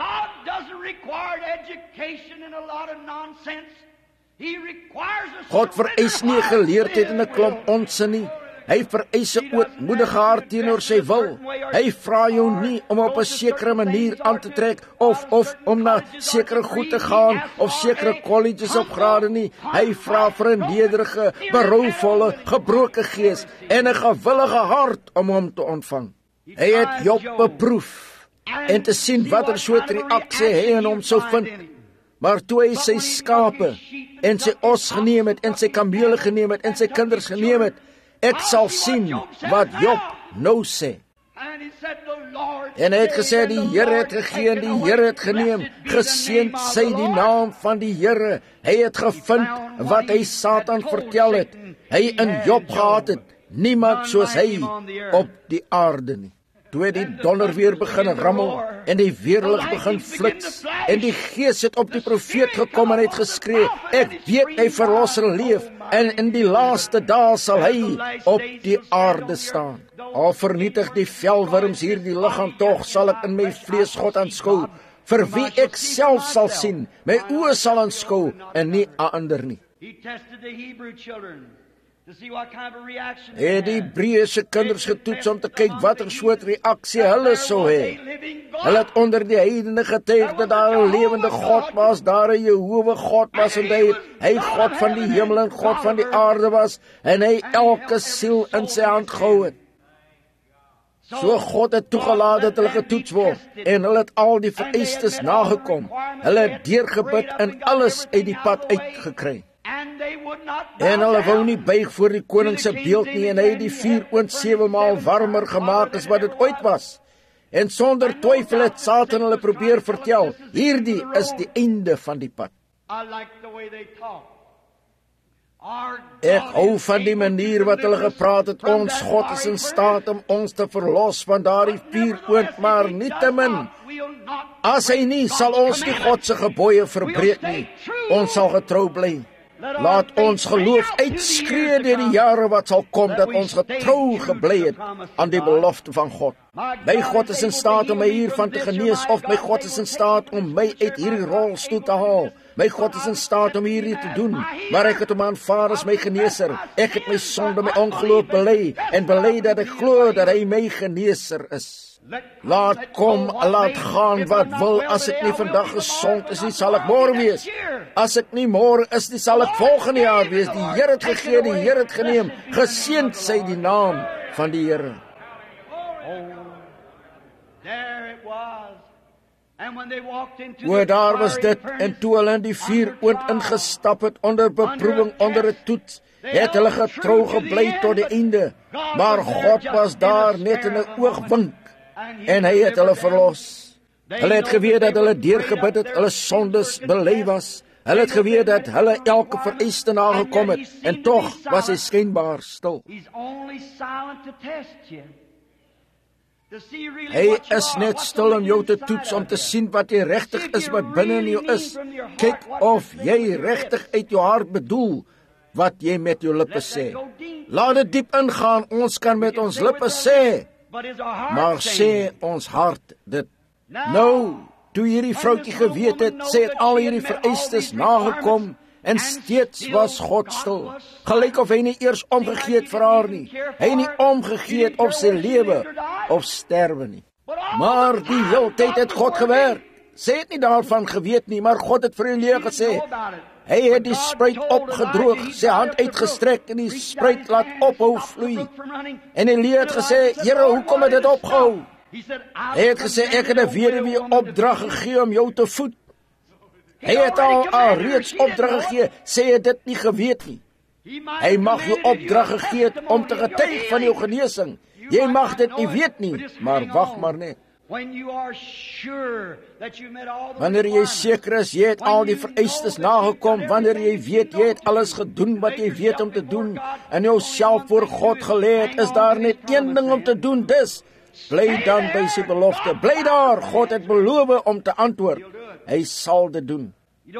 God vereis nie geleerdheid en 'n klomp onsin nie. Hy vereis 'n ootmoedige hart teenoor sy wil. Hy vra jou nie om op 'n sekere manier aan te trek of of om na sekere goed te gaan of sekere colleges op grade nie. Hy vra vir 'n nederige, berouvolle, gebroke gees en 'n gewillige hart om hom te ontvang. Hy het Job beproef en te sien watter soort reaksie hy in hom sou vind. Maar toe hy sy skape en sy os geneem het en sy kamele geneem het en sy kinders geneem het, ek sal sien wat Job nou sê. En hy het gesê, die Here het gegee en die Here het geneem, geseënd sy die naam van die Here. Hy het gevind wat hy Satan vertel het, hy in Job gehad het, niemand soos hy op die aarde nie. toe het die donder weer begin rammel en die weerlig begin flits en die gees het op die profeet gekom en het geskree, ek weet hy verlosser leef en in die laaste dae sal hy op die aarde staan. Al vernietig die velwurms hier die liggaam, tog sal ek in my vlees God aanskou, vir wie ek self sal sien, my oë sal aanskou en nie 'n ander nie. Het die Hebreëse kinders getoets om te kyk watter soort reaksie hulle sou hê. Hulle het onder die heidene getuig dat daar 'n lewende God was, daar 'n Jehovah God was en hy, hy God van die hemel en God van die aarde was en hy elke siel in sy hand gehou het. So God het toegelaat dat hulle getoets word en hulle het al die vereistes nagekom. Hulle het deurgebid en alles uit die pad uitgekry. En hulle wou nie buig voor die koning se beeld nie en hy het die vuur oond sewe maal warmer gemaak as wat dit ooit was. En sonder twyfel het Satan hulle probeer vertel, hierdie is die einde van die pad. Ek hou van die manier wat hulle gepraat het, ons God is in staat om ons te verlos van daardie vuur oond, maar nietemin, as hy nie, sal ons die God se gebooie verbreek nie, ons sal getrou bly. Laat ons geloof uitskree deur die jare wat sal kom, dat ons getrou gebly het aan die belofte van God. My God is in staat om my hiervan te genees, of my God is in staat om my uit hierdie rolstoel te haal. My God is in staat om hierdie te doen, maar ek het hom aanvaar as my geneeser. Ek het my sonde, my ongeloof bely, en bely dat ek glo dat hy my geneeser is. Laat kom, laat gaan wat wil, as ek nie vandag gesond is nie, sal ek môre wees. As ek nie môre is nie, sal ek volgende jaar wees. Die Here het gegee, die Here het geneem. Geseënd sy die naam van die Here. O, daar was dit, en toe hulle in die vuur oond ingestap het, onder beproewing, onder 'n toets, het hulle getrou gebly tot die einde. Maar God was daar net in 'n oogwink, en hy het hulle verlos. Hulle het geweet dat hulle deurgebid het, hulle sondes bely was. Hulle het geweet dat hulle elke vereiste nagekom het, en tog was hy skynbaar stil. Hy is net stil om jou te toets, om te sien wat jy regtig is, wat binne in jou is. Kyk of jy regtig uit jou hart bedoel wat jy met jou lippe sê. Laat dit diep ingaan, ons kan met ons lippe sê, maar sê ons hart dit. Nou, toe hierdie vroutjie geweet het, sy het al hierdie vereistes nagekom, en steeds was God stil. Gelyk of hy nie eers omgegee het vir haar nie. Hy nie omgegee het of sy lewe of sterwe nie. Maar die hele tyd het God gewerk. Sy het nie daarvan geweet nie, maar God het vir Elia gesê. Hy het die spruit opgedroog, sy hand uitgestrek en die spruit laat ophou vloei. En Elia het gesê, Here, hoekom het dit opgehou? Hy het gesê, ek het 'n weduwee opdrag gegee om jou te voed. Hy het al, al reeds opdrag gegee, sê hy dit nie geweet nie. Hy mag jou opdrag gegee het om te getuig van jou genesing. Jy mag dit nie weet nie, maar wag maar net. Wanneer jy seker is, jy het al die vereistes nagekom, wanneer jy weet, jy het alles gedoen wat jy weet om te doen, en jouself voor God gelê het, is daar net een ding om te doen, dis, bly dan by sy belofte, bly daar, God het beloof om te antwoord, hy sal dit doen.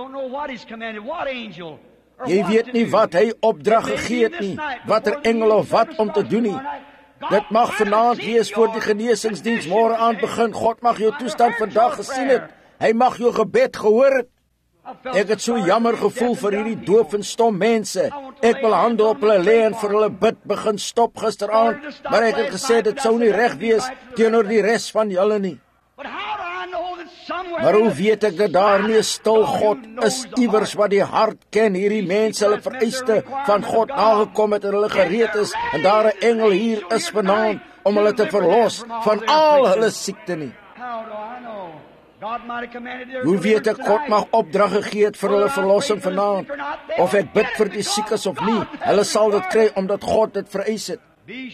Jy weet nie wat hy opdrag gegee het nie, wat er engel of wat om te doen nie. Dit mag vanaand wees voor die genesingsdiens môre aan begin. God mag jou toestand vandag gesien het. Hy mag jou gebed gehoor het. Ek het so jammer gevoel vir hierdie doof en stom mense. Ek wil hande op hulle lê en vir hulle bid begin stop gisteraand, maar ek het gesê dit sou nie reg wees teenoor die res van julle nie. Maar hoe weet ek dat daar nie 'n stil God is iewers wat die hart ken, hierdie mense hulle vereiste van God nagekom het en hulle gereed is, en daar 'n engel hier is vanaand om hulle te verlos van al hulle siekte nie. Hoe weet ek God mag opdrag gegee het vir hulle verlossing vanaand, of ek bid vir die siekes of nie, hulle sal dit kry omdat God dit vereis het.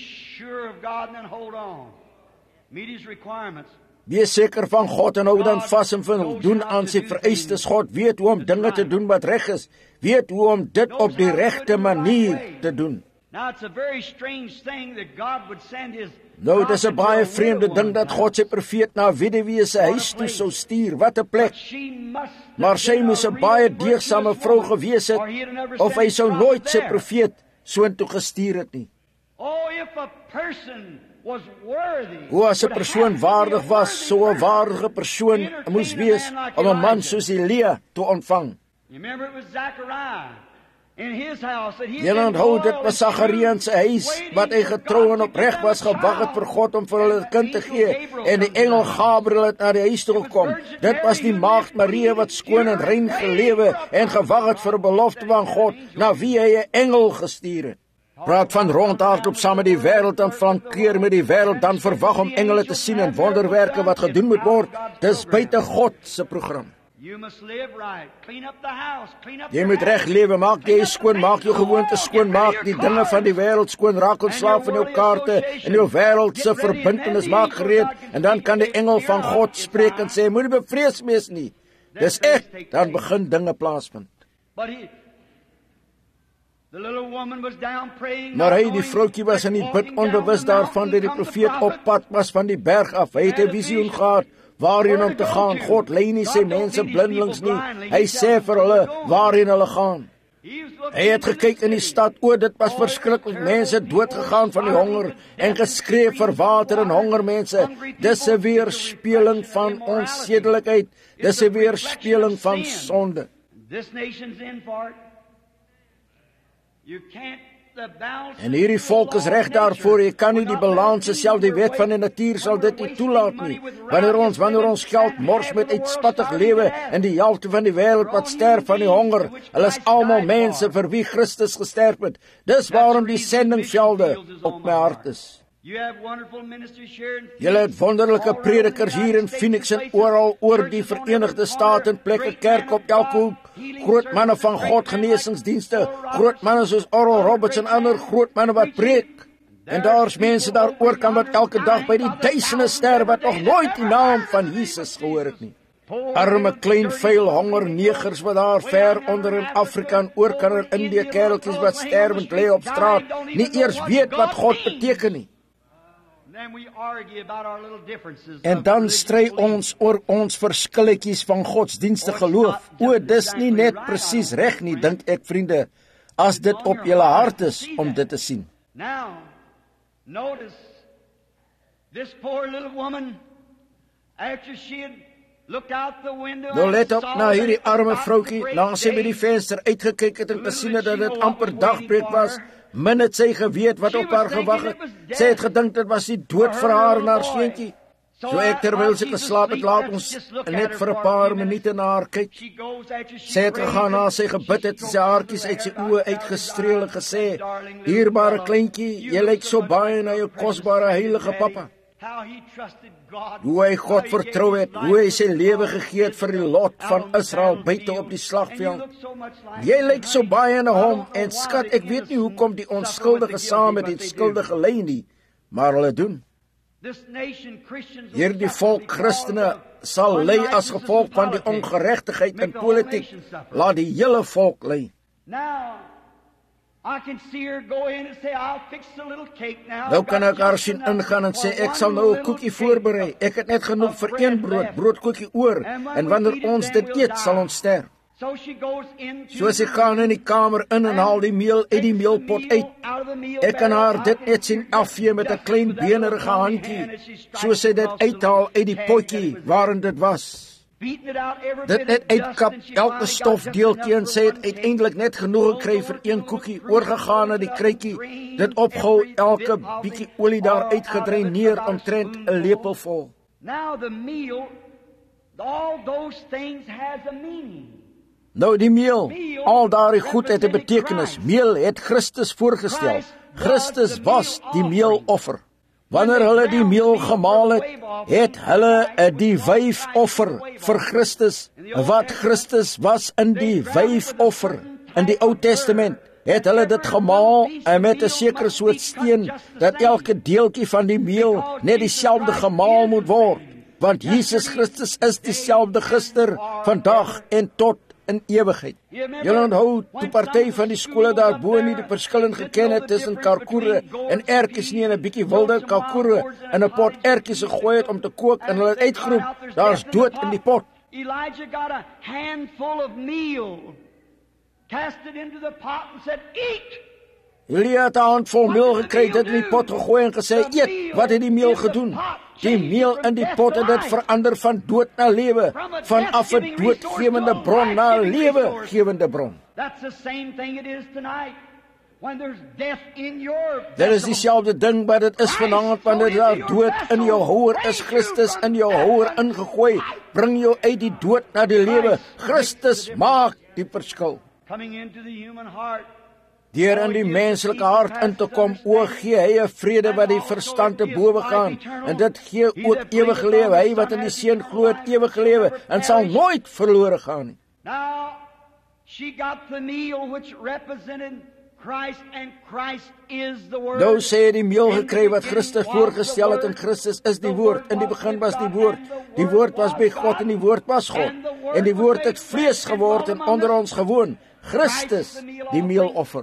Wees seker van God en hou dan vas en voldoen aan sy vereistes. God weet hoe om dinge te doen wat reg is, weet hoe om dit op die regte manier te doen. Nou, dis 'n baie vreemde ding dat God sy profeet na 'n weduwee se huis toe sou stuur. Wat 'n plek. Maar sy moes 'n baie deegsame vrou gewees het, of hy sou nooit sy profeet soontoe gestuur het nie. Hoe as 'n persoon waardig was, sou 'n waardige persoon moes wees om 'n man soos Elia te ontvang. Julle onthou, dit was Sagaria in sy huis, wat hy getrou en opreg was, gewag het vir God om vir hulle 'n kind te gee, en die engel Gabriël het na die huis toe gekom. Dit was die maagd Maria wat skoon en rein gelewe en gewag het vir 'n belofte van God, na wie hy 'n engel gestuur het. Praat van rondhardloop saam met die wêreld en flankeer met die wêreld, dan verwag om engele te sien en wonderwerke wat gedoen moet word. Dis buite God se program. Jy moet reg lewe, maak jy skoon, maak jou gewoonte skoon, maak die dinge van die wêreld skoon, raak ontslaaf van jou kaarte en jou wêreldse verbintenis maak gereed, en dan kan die engel van God spreek en sê, moenie bevrees wees nie. Dis ek, dan begin dinge plaasvind. Maar hy, die vroutjie, was in die bid onbewus daarvan dat die profeet op pad was van die berg af. Hy het 'n visioen gehad waarheen om te gaan. God lei nie sy mense blindelings nie. Hy sê vir hulle waarheen hulle gaan. Hy het gekyk in die stad, o, dit was verskriklik, mense dood gegaan van die honger en geskree vir water en honger mense. Dis 'n weerspeeling van onsedelikheid, dis 'n weerspeling van sonde. En hierdie volk is reg daarvoor, jy kan nie die balans, selfs die wet van die natuur sal dit nie toelaat nie. Wanneer ons, wanneer ons geld mors met uitspattig lewe en die helfte van die wêreld wat sterf van die honger, hulle is almal mense vir wie Christus gesterf het. Dis waarom die sendingvelde op my hart is. Julle het wonderlike predikers hier in Phoenix en oral oor die Verenigde State en plekke, kerk op elke hoek, groot manne van God, genesingsdienste, groot manne soos Oral Roberts en ander groot manne wat preek. En daar's mense daar oorkant wat elke dag by die duisende sterf wat nog nooit die naam van Jesus gehoor het nie. Arme, klein, vuil, honger negers wat daar ver onder in Afrika en oorkant in Indië, kereltjies wat sterwend lê op straat, nie eers weet wat God beteken nie. En dan stry ons oor ons verskilletjies van godsdienstige geloof. O, dis nie net presies reg nie, dink ek, vriende, as dit op julle hart is om dit te sien. Now, notice this poor little woman, after she had looked out the window. Nou let op na hierdie arme vroutjie, na sy by die venster uitgekyk het en gesien het dat dit amper dagbreek was. Min het sy geweet wat op haar gewag het. Sy het gedink dit was die dood vir haar en haar seentjie. So ek, terwyl sy geslaap het, laat ons net vir 'n paar minute na haar kyk. Sy het gegaan na sy gebid het, sy haartjies uit sy oë uitgestreel en gesê, dierbare kleintjie, jy lyk so baie na jou kosbare heilige pappa. Hoe hy God vertrou het, hoe hy sy lewe gegee het vir die lot van Israel buite op die slagveld. Jy lyk so baie na hom, en skat, ek weet nie hoekom die onskuldige saam met die skuldige lei nie, maar hulle doen. Hierdie volk Christene sal lei as gevolg van die ongeregtigheid in politiek. Laat die hele volk lei. Nou kan ek haar sien ingaan en sê, ek sal nou 'n koekie voorberei. Ek het net genoeg vir een brood, broodkoekie oor, en wanneer ons dit eet, sal ons sterf. So sy gaan in die kamer in en haal die meel uit die meelpot uit. Ek kan haar dit net sien afvee met 'n klein benerige handjie, so sy dit uithaal uit die potjie waarin dit was. Dit net uitkap elke stofdeeltjie en sy het uiteindelik net genoeg gekry vir een koekie, oorgegaan na die kruitjie, dit opgehou, elke bietjie olie daar uitgedrein neer, omtrent 'n lepel vol. Nou die meel, al daardie goed het 'n betekenis. Meel het Christus voorgestel. Christus was die meeloffer. Wanneer hulle die meel gemaal het, het hulle die wyfoffer vir Christus, wat Christus was in die wyfoffer. In die Ou Testament het hulle dit gemaal en met 'n sekere soort steen, dat elke deeltjie van die meel net dieselfde gemaal moet word. Want Jesus Christus is dieselfde gister, vandag en tot in ewigheid. Julle onthou, toe party van die skole daarbo nie die verskil geken het tussen karkoere en ertjies nie, en 'n bietjie wilde karkoere in 'n pot ertjies gegooi het om te kook, en hulle het uitgeroep, daar's dood in die pot. Elijah got a handful of meal, cast it into the pot and said, eat! Elia het 'n handvol meel gekry, dit in die pot gegooi en gesê, eet, wat het die meel gedoen? Die meel in die pot het dit verander van dood na lewe, vanaf 'n doodgewende bron na 'n lewegewende bron. That's the same thing it is tonight. When there's death in your Dit is dieselfde ding wat dit is vanaand, wanneer daar dood in jou houer is, Christus in jou houer ingegooi, bring jou uit die dood na die lewe. Christus maak die verskil. Coming into the human heart. Deur in die menslike hart in te kom, o gee hy 'n vrede wat die verstand te bowe gaan, en dit gee ook ewige lewe. Hy wat in die Seun glo het ewige lewe, en sal nooit verlore gaan nie. Now, she got the meal which represented Christ, and Christ is the Word. Nou sê hy die meel gekry wat Christus voorgestel het, en Christus is die Woord. In die begin was die Woord. Die Woord was by God, en die Woord was God. En die Woord het vlees geword en onder ons gewoon. Christus, die meeloffer.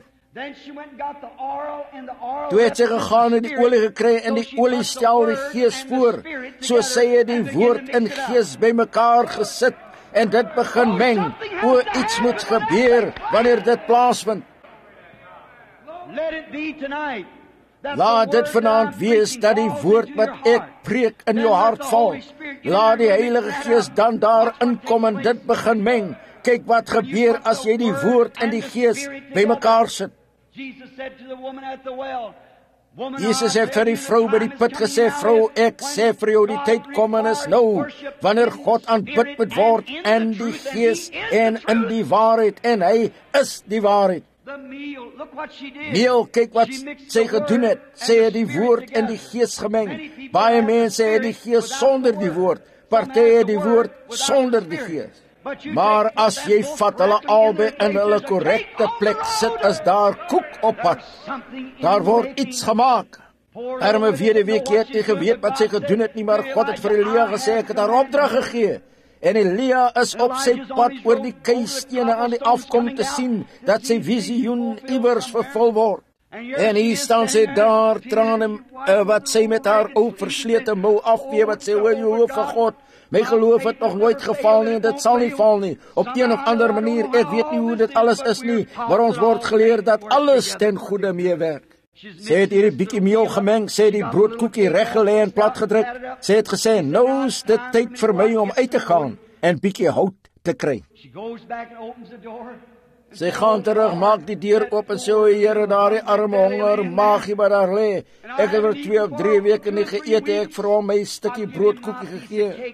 Toe het sy gegaan en die olie gekry, en die olie stel die gees voor. So sê hy die woord en gees by mekaar gesit, en dit begin meng. O, iets moet gebeur wanneer dit plaasvind. Laat dit vanaand wees dat die woord wat ek preek in jou hart val. Laat die Heilige Gees dan daar inkom en dit begin meng. Kyk wat gebeur as jy die woord en die gees by mekaar sit. Jesus het vir die vrou by die put gesê, vrou, ek sê vir jou, die tyd kom en is nou, wanneer God aanbid moet word in die gees en in die waarheid, en hy is die waarheid. Meel, kyk wat sy gedoen het, sy het die woord en die gees gemeng. Baie mense het die gees sonder die woord, party het die woord sonder die gees. Maar as jy vat hulle albei in hulle korrekte plek sit, as daar koek op pad, daar word iets gemaak. Arme weduwee het nie geweet wat sy gedoen het nie, maar God het vir Elia gesê, ek het haar opdrag gegee. En Elia is op sy pad oor die keistene aan die afkom te sien, dat sy visioen iewers vervul word. En hier staan sy daar, trane uh, wat sy met haar ou verslete mou afwee, wat sy oor jou hoof van God. My geloof het nog nooit geval nie, en dit sal nie val nie. Op een of ander manier, ek weet nie hoe dit alles is nie, maar ons word geleer dat alles ten goede meewerk. Sy het hierdie bietjie meel gemeng, sy het die broodkoekie reggelê en plat gedruk. Sy het gesê, nou is dit tyd vir my om uit te gaan en bietjie hout te kry. Sy gaan terug, maak die deur oop en sê, o Here, daardie arme honger maagie wat daar lê. Ek het vir twee of drie weke nie geëet, ek vir hom my stukkie broodkoekie gegee.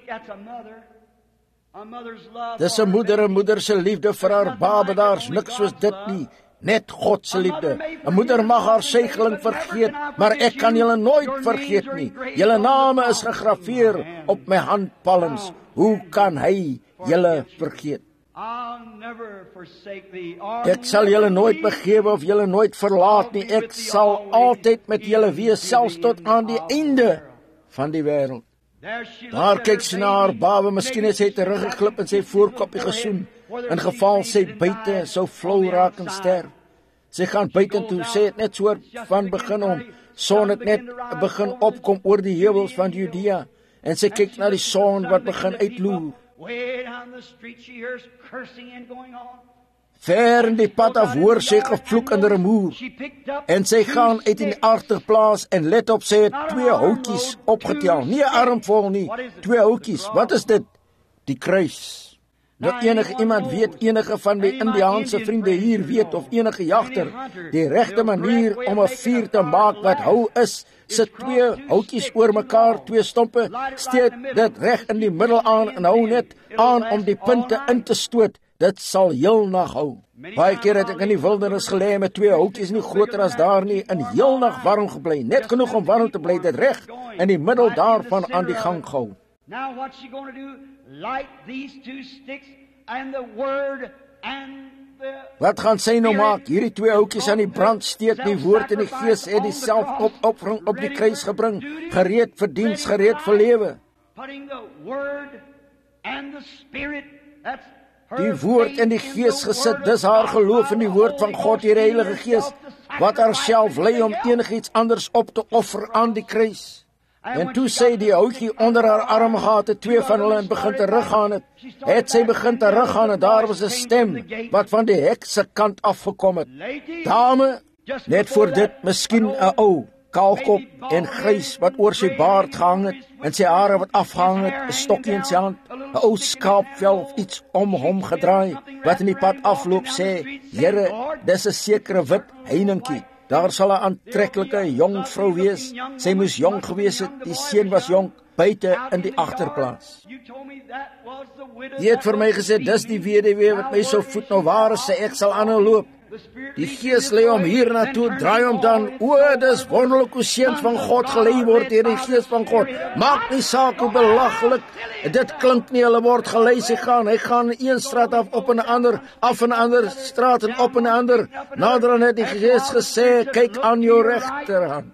Dis 'n moeder, 'n moeder se liefde vir haar baba, daar's niks soos dit nie. Net God se liefde. 'n Moeder mag haar suigeling vergeet, maar ek kan julle nooit vergeet nie. Julle name is gegraveer op my handpalms. Hoe kan hy julle vergeet? Ek sal julle nooit begewe of julle nooit verlaat nie. Ek sal altyd met julle wees, selfs tot aan die einde van die wêreld. Daar kyk sy na haar baba, miskien het sy teruggeklip en sy voorkopie gesoen. In geval sy buite en sou flou raak en sterf. Sy gaan buitentoe, sy het net so van begin om, son het net begin opkom oor die heuwels van Judea, en sy kyk na die son wat begin uitloer. Ver in die pad af hoor sy gevloek in rumoer, en sy gaan uit in die aardigplaas, en let op, sy het twee houtjies opgetel, nie 'n armvol nie, twee houtjies. Wat is dit? Die kruis. Nou enige iemand weet, enige van die Indiaanse vriende hier weet, of enige jagter, die regte manier om 'n vuur te maak wat hou is, sit twee houtjies oor mekaar, twee stompe, steek dit reg in die middel aan en hou net aan om die punte in te stoot. Dit sal heel nag hou. Baie keer het ek in die wildernis gelê met twee houtjies nie groter as daar nie, in heel nag warm gebly, net genoeg om warm te bly, dit reg in die middel daarvan aan die gang gehou. Now what's she going to do? Light these two sticks and the word and the... Wat gaan sy nou maak? Hierdie twee houtjies aan die brand steek, die woord en die gees het die selfopoffering op die kruis gebring, gereed vir diens, gereed vir lewe. Putting the word and the spirit, that's die woord en die gees gesit, dis haar geloof in die woord van God, die Heilige Gees, wat haarself lei om enigiets anders op te offer aan die kruis. En toe sy die houtjie onder haar arm gehad het, twee van hulle en begin te ruggaan het, het sy begin te ruggaan en daar was 'n stem wat van die hek se kant afgekom het. Dame, net voor dit, miskien 'n ou, kaalkop en grys wat oor sy baard gehang het en sy hare wat afgehang het, 'n stokkie in sy hand, 'n ou skaapvel of iets om hom gedraai, wat in die pad afloop sê, Here, dis 'n sekere wit heiningkie. Daar sal 'n aantreklike jong vrou wees. Sy moes jong gewees het, die seun was jong, buite in die agterplaas. Jy het vir my gesê, dis die weduwee wat my so voet nou waar is, sê ek sal aanhou loop. Die Gees lei hom hier na toe, draai hom dan, o, dis wonderlik hoe seuns van God gelei word deur die Gees van God. Maak nie saak hoe belaglik dit klink nie, hulle word gelei, sy gaan, hy gaan een straat af op 'n ander, af 'n ander straat en op 'n ander. Nader het die Gees gesê, kyk aan jou regterhand.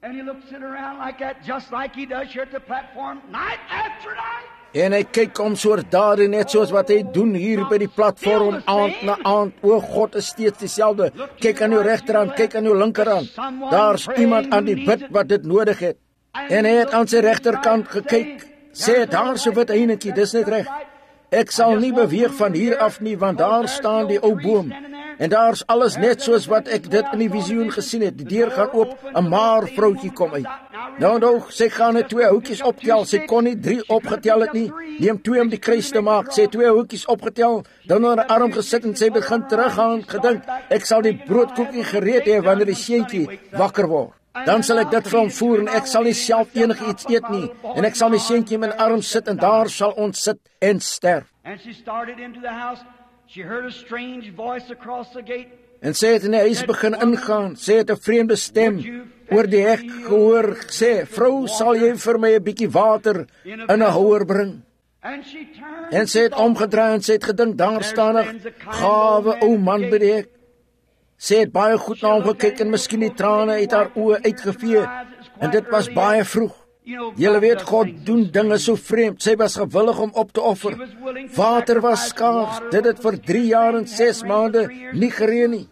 En hy kyk om soort daardie net soos wat hy doen hier by die platform aand na aand. O, God is steeds dieselfde. Kyk aan jou regterhand, kyk aan jou linkerhand. Daar's iemand aan die bid wat dit nodig het. En hy het aan sy regterkant gekyk. Sê, daar so wit heinetjie, dis net reg. Ek sal nie beweeg van hier af nie, want daar staan die ou boom. En daar's alles net soos wat ek dit in die visioen gesien het. Die deur gaan oop, 'n maar vroutjie kom uit. Nou nou, sy gaan net twee houtjies optel. Sy kon nie drie opgetel het nie. Neem twee om die kruis te maak. Sy het twee houtjies opgetel, dan op haar arm gesit en sy begin teruggaan, gedink, ek sal die broodkoekie gereed hê wanneer die seentjie wakker word. Dan sal ek dit vir hom voer en ek sal nie self enigiets eet nie. En ek sal my seentjie in my arm sit en daar sal ons sit en sterf. And she started into the house. She heard a strange voice across the gate. En sy het in die huis begin ingaan. Sy het 'n vreemde stem oor die hek gehoor sê, vrou, sal jy vir my 'n bietjie water in 'n houer bring? En sy het omgedraai en sy het gedink, daar staan 'n gawe ou man by die hek. Sy het baie goed na hom gekyk en miskien die trane uit haar oë uitgevee. En dit was baie vroeg. Julle weet, God doen dinge so vreemd. Sy was gewillig om op te offer. Water was skaars. Dit het vir drie jaar en ses maande nie gereën nie.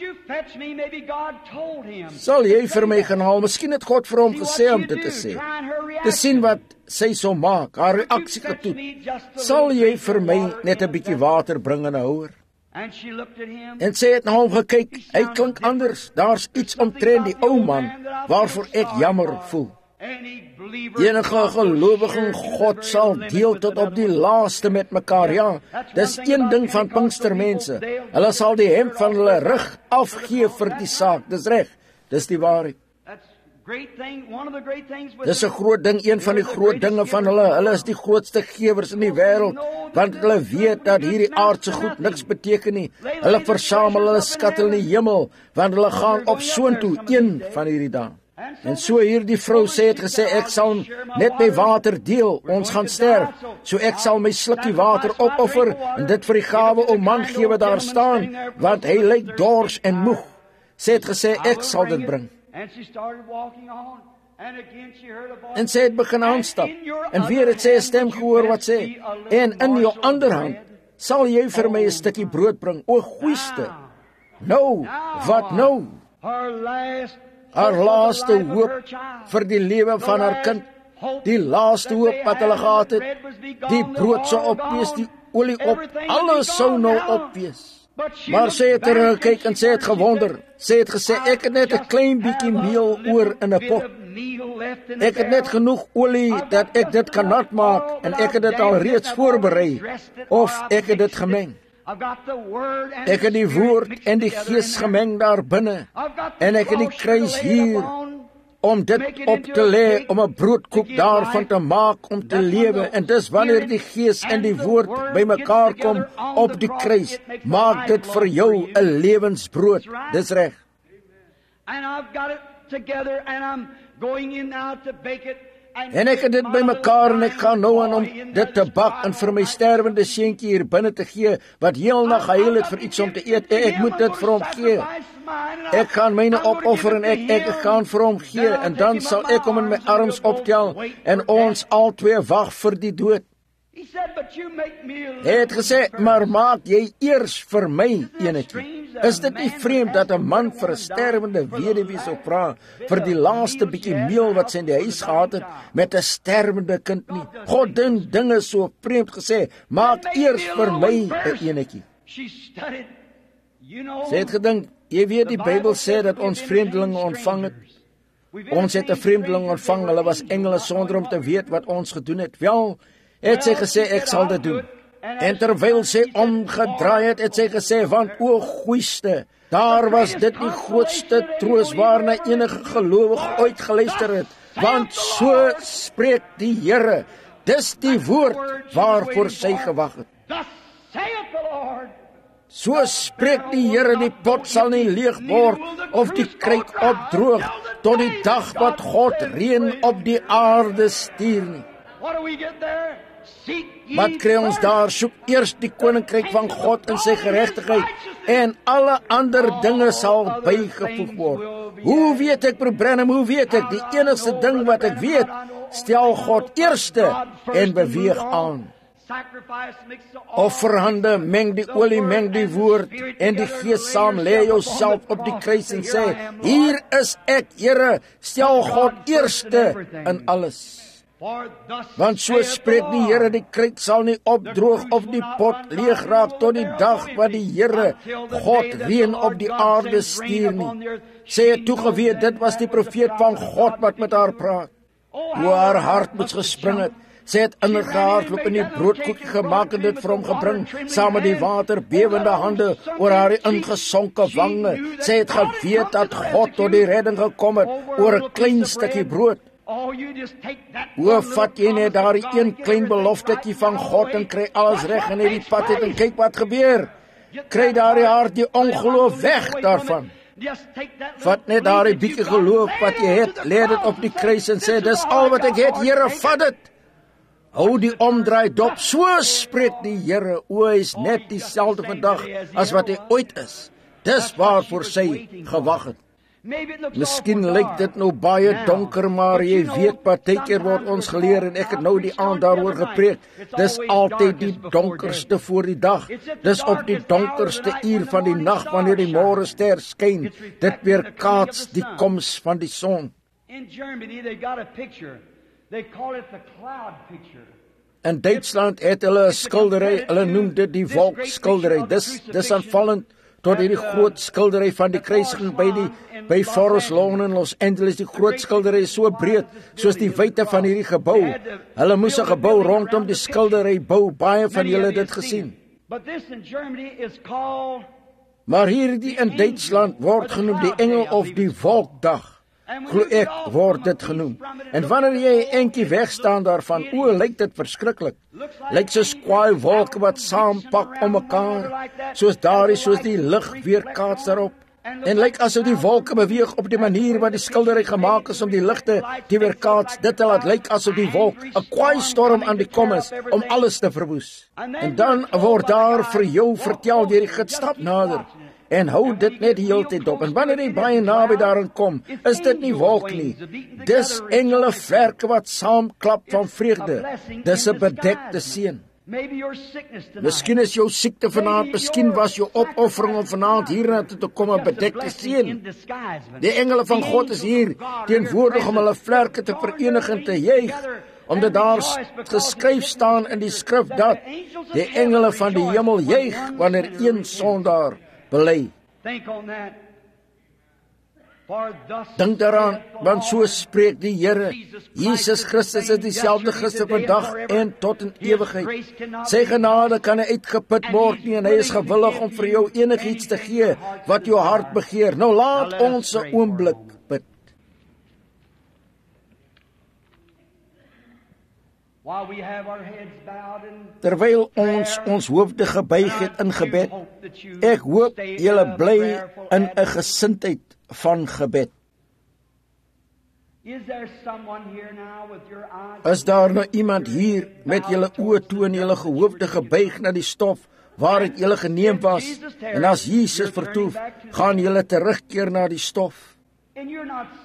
Sal jy vir my gaan haal? Miskien het God vir hom gesê om dit te sê. Te sien wat sy sou maak, haar reaksie getoet. Sal jy vir my net 'n bietjie water bring in 'n houer? En sy het na hom gekyk. Hy klink anders. Daar's iets omtrent die ou man waarvoor ek jammer voel. Enige gelowige in God sal deel tot op die laaste met mekaar. Ja, dis een ding van Pinkstermense. Hulle sal die hemp van hulle rug afgee vir die saak. Dis reg. Dis die waarheid. Dis 'n groot ding, een van die groot dinge van hulle. Hulle is die grootste gewers in die wêreld, want hulle weet dat hierdie aardse goed niks beteken nie. Hulle versamel hulle skatte in die hemel, want hulle gaan op soontoe een van hierdie dae. En so hierdie vrou sê het gesê, ek sal net my water deel, ons gaan sterf, so ek sal my slukkie water opoffer en dit vir die gawe ou man gee wat daar staan, want hy lyk dors en moeg. Sy het gesê, ek sal dit bring. En sy het begin aanstap, en weer het sy 'n stem gehoor wat sê, en in jou ander hand sal jy vir my 'n stukkie brood bring, o goeieste. Nou, wat nou? Haar laaste hoop vir die lewe van haar kind, die laaste hoop wat hulle gehad het, die brood sou opwees, die olie op, alles sou nou opwees. Maar sy het teruggekyk en sy het gewonder. Sy het gesê, ek het net 'n klein bietjie meel oor in 'n pot. Ek het net genoeg olie dat ek dit kan nat maak en ek het dit al reeds voorberei, of ek het dit gemeng. Ek het die woord en die gees gemeng daar binne, en ek het die kruis hier, om dit op te lê, om 'n broodkoek daarvan te maak, om te lewe. En dis wanneer die gees en die woord by mekaar kom op die kruis, maak dit vir jou 'n lewensbrood. Dis reg. En ek het dit by mekaar en ek gaan nou aan om dit te bak en vir my sterwende seentjie hier binne te gee, wat heel nag gehuil het vir iets om te eet. Ek moet dit vir hom gee. Ek gaan myne opoffer en ek, ek gaan vir hom gee, en dan sal ek hom in my arms optel, en ons al twee wag vir die dood. Hy het gesê, maar maak jy eers vir my enetjie. Is dit nie vreemd dat 'n man vir 'n sterwende weduwee sou vra vir die laaste bietjie meel wat sy in die huis gehad het met 'n sterwende kind nie? God dink dinge so vreemd gesê, maak eers vir my 'n enetjie. Sy het gedink, jy weet die Bybel sê dat ons vreemdelinge ontvang het. Ons het 'n vreemdeling ontvang, hulle was engele sonder om te weet wat ons gedoen het. Wel, het sy gesê, ek sal dit doen. En terwyl sy omgedraai het, het sy gesê, want o goeiste, daar was dit die grootste troos waarna enige gelowige ooit geluister het. Want so spreek die Here, dis die woord waarvoor sy gewag het. So spreek die Here, die pot sal nie leeg word of die kruik opdroog tot die dag wat God reën op die aarde stuur nie. Wat kry ons daar? Soek eers die koninkryk van God en sy geregtigheid en alle ander dinge sal bygevoeg word. Hoe weet ek, broer Branham, hoe weet ek? Die enigste ding wat ek weet, stel God eerste en beweeg aan. Offerhande, meng die olie, meng die woord en die gees saam, lê jouself op die kruis en sê, hier is ek, Here, stel God eerste in alles. Want so spreek die Here, die kruik sal nie opdroog of die pot leeg raak tot die dag wat die Here, God, reën op die aarde stuur nie. Sy het toegeweet, dit was die profeet van God wat met haar praat. Hoe haar hart moes gespring het. Sy het indergehardloop in die broodkoekie gemaak en dit vir hom gebring, saam met die water, bewende hande oor haar ingesonke wange. Sy het geweet dat God tot die redding gekom het oor 'n klein stukkie brood. Hoe vat jy net daardie een klein beloftetjie van God en kry alles reg en net die pad het en kyk wat gebeur. Kry daardie hart die ongeloof weg daarvan. Vat net daardie bietjie geloof wat jy het, lê dit op die kruis en sê, dis al wat ek het, Here, vat dit. Hou die omdraai dop, so spreek die Here, o, hy is net dieselfde vandag as wat hy ooit is. Dis waarvoor sy gewag het. Miskien lyk dit nou baie donker, maar jy weet, partykeer word ons geleer, en ek het nou die aand daaroor gepreek, dis altyd die donkerste voor die dag, dis op die donkerste uur van die nag, wanneer die morgenster skyn, dit weerkaats die koms van die son. In Duitsland het hulle 'n skildery, hulle noem dit die wolkskildery, dis, dis aanvallend, tot hierdie groot skildery van die kruisiging by die by Forest Lawn in Los Angeles. Die groot skildery is so breed soos die wyte van hierdie gebou. Hulle moes 'n gebou rondom die skildery bou. Baie van julle het dit gesien. Maar hierdie in Duitsland word genoem die engel of die wolkdag. Glo ek word dit genoem. En wanneer jy 'n entjie wegstaan daarvan, o, lyk dit verskriklik. Lyk soos kwaai wolke wat saampak om mekaar, soos daardie soos die lig weerkaats daarop. En lyk asof die wolke beweeg op die manier wat die skildery gemaak is om die ligte te weerkaats. Dit laat lyk asof die wolk 'n kwaai storm aan die kom is om alles te verwoes. En dan word daar vir jou vertel deur die gids, stap nader. En hou dit net die hele tyd op. En wanneer jy baie naby daarin kom, is dit nie wolk nie. Dis engele vlerke wat saamklap van vreugde. Dis 'n bedekte seën. Miskien is jou siekte vanaand, miskien was jou opoffering om vanaand hiernatoe te kom 'n bedekte seën. Die engele van God is hier, teenwoordig om hulle vlerke te verenig en te juig, omdat daar geskryf staan in die skrif dat die engele van die hemel juig wanneer een sondaar bely. Dink daaraan, want so spreek die Here. Jesus Christus is dieselfde gister, vandag en tot in ewigheid. Sy genade kan nie uitgeput word nie, en hy is gewillig om vir jou enigiets te gee wat jou hart begeer. Nou laat ons 'n oomblik bid. Terwyl ons ons hoofde gebuig het in gebed, ek hoop julle bly in 'n gesindheid van gebed. Is daar nou iemand hier met julle oë toe en julle hoofde gebuig na die stof waaruit julle geneem was, en as Jesus vertoef, gaan julle terugkeer na die stof?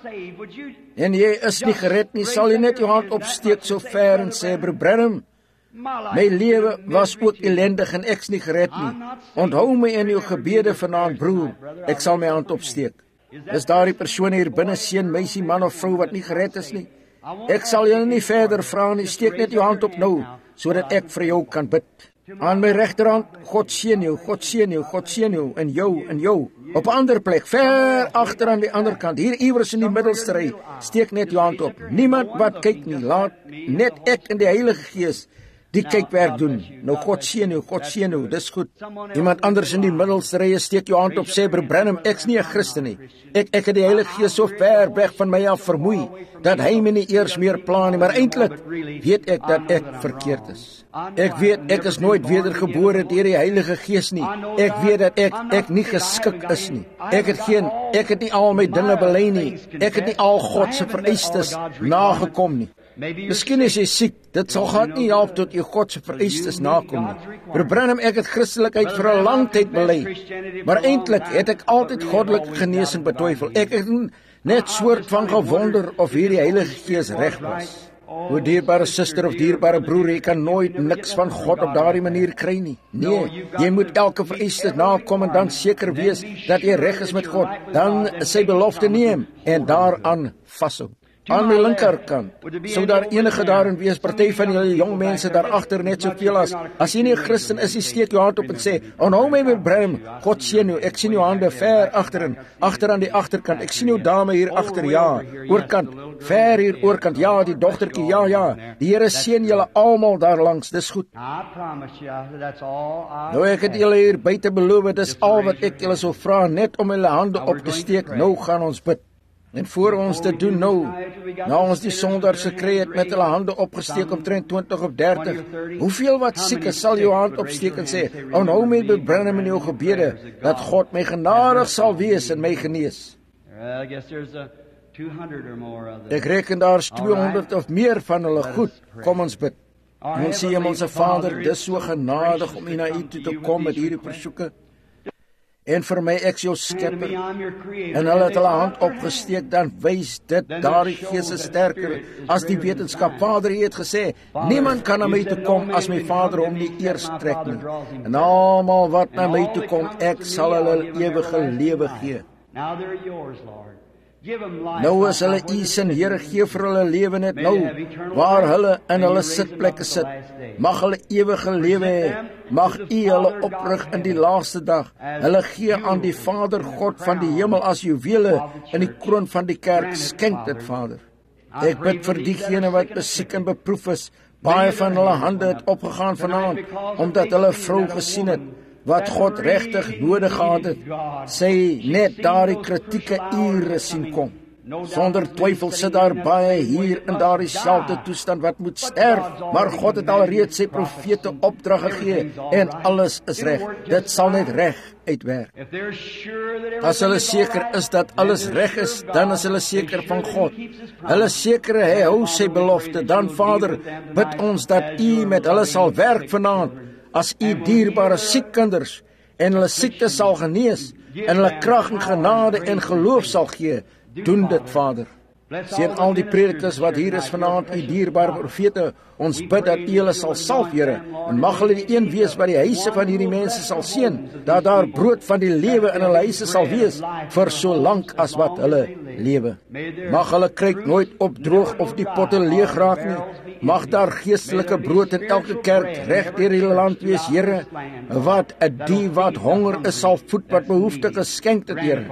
En jy is nie gered nie, sal jy net jou hand opsteek so ver en sê, broer Branham, My lewe was ook ellendig en ek's nie gered nie. Onthou my in jou gebede vanaand, broer. Ek sal my hand opsteek. Is daar die persoon hier binne, seun, meisie, man of vrou wat nie gered is nie? Ek sal julle nie verder vra nie. Steek net jou hand op nou, sodat ek vir jou kan bid. Aan my regterhand, God seën jou, God seën jou, God seën jou, en jou, en jou. Op 'n ander plek, ver agter aan die ander kant, hier iewers in die middelste ry, steek net jou hand op. Niemand wat kyk nie, laat net ek in die Heilige Gees die kykwerk doen. Nou God seën jou, God seën jou, dis goed. Iemand anders in die middelste ry, steek jou hand op, sê, Broer Branham, ek's nie 'n Christen nie. Ek ek het die Heilige Gees so ver weg van my af vermoei, dat hy my nie eers meer pla nie, maar eintlik weet ek dat ek verkeerd is. Ek weet ek is nooit wedergebore deur die Heilige Gees nie. Ek weet dat ek ek nie geskik is nie. Ek het geen ek het nie al my dinge bely nie. Ek het nie al God se vereistes nagekom nie. Miskien is jy siek. Dit sal glad nie help tot jy God se vereistes nakom nie. Broer Branham, ek het Christelikheid vir 'n lang tyd bely, maar eintlik het ek altyd goddelike genesing betwyfel. Ek het net soort van gewonder of hierdie Heilige Gees reg was. O dierbare suster of dierbare broer, jy kan nooit niks van God op daardie manier kry nie. Nee, jy moet elke vereiste nakom en dan seker wees dat jy reg is met God. Dan sy belofte neem en daaraan vashou. Aan my linkerkant sou daar enige daarin wees, party van julle jong mense daar agter net soveel as as jy nie 'n Christen is, jy steek jou hand op en sê, onthou my met Branham, God seën jou, ek sien jou hande ver agterin, agter aan die agterkant, ek sien jou dame hier agter, ja, oorkant, ver hier oorkant, ja, die dogtertjie, ja, ja, die Here seën julle almal daar langs, dis goed. Nou ek het julle hier buite beloof, dis al wat ek julle sou vra, net om julle hande op te steek. Nou gaan ons bid. En voor ons dit doen nou, na ons die sondaars gekry het met hulle hande opgesteek omtrent twintig of dertig, hoeveel wat siek is sal jou hand opsteek en sê, onthou my by Branham in jou gebede, dat God my genadig sal wees en my genees. Ek reken daar's tweehonderd of meer van hulle. Goed, kom ons bid. Ons sê, Hemelse Vader, dis so genadig om U na U toe te kom met hierdie versoeke. En vir my, ek is jou skepper, en hulle het hulle hand opgesteek, dan wys dit, daardie Gees is sterker as die wetenskap. Vader, U het gesê, niemand kan na my toe kom as my Vader hom nie eers trek nie. En almal wat na my toe kom, ek sal hulle ewige lewe gee. Nou is hulle U se Here, gee vir hulle lewe net nou, waar hulle in hulle sitplekke sit. Mag hulle ewige lewe hê. Mag U hulle oprig in die laaste dag. Hulle gee aan die Vader God van die hemel as juwele in die kroon van die kerk. Skenk dit, Vader. Ek bid vir diegene wat besiek en beproef is. Baie van hulle hande het opgegaan vanaand, omdat hulle vrou gesien het, wat God regtig nodig gehad het. Sy net daardie kritieke ure sien kom. Sonder twyfel sit daar baie hier in daardie selfde toestand wat moet sterf, maar God het alreeds sy profete opdrag gegee en alles is reg. Dit sal net reg uitwerk. As hulle seker is dat alles reg is, dan is hulle seker van God. Hulle seker hy hou sy belofte. Dan Vader, bid ons dat U met hulle sal werk vanaand as U dierbare siek kinders en hulle siekte sal genees en hulle krag en genade en geloof sal gee. Doen dit, Vader. Seën al die predikers wat hier is vanaand, U dierbare profete. Ons bid dat U hulle sal salf, Here, en mag hulle die een wees wat die huise van hierdie mense sal seën, dat daar brood van die lewe in hulle huise sal wees vir so lank as wat hulle lewe. Mag hulle kruik nooit opdroog of die potte leeg raak nie. Mag daar geestelike brood in elke kerk reg deur die land wees, Here, wat die wat honger is sal voed, wat behoeftig is skenk dit, Here.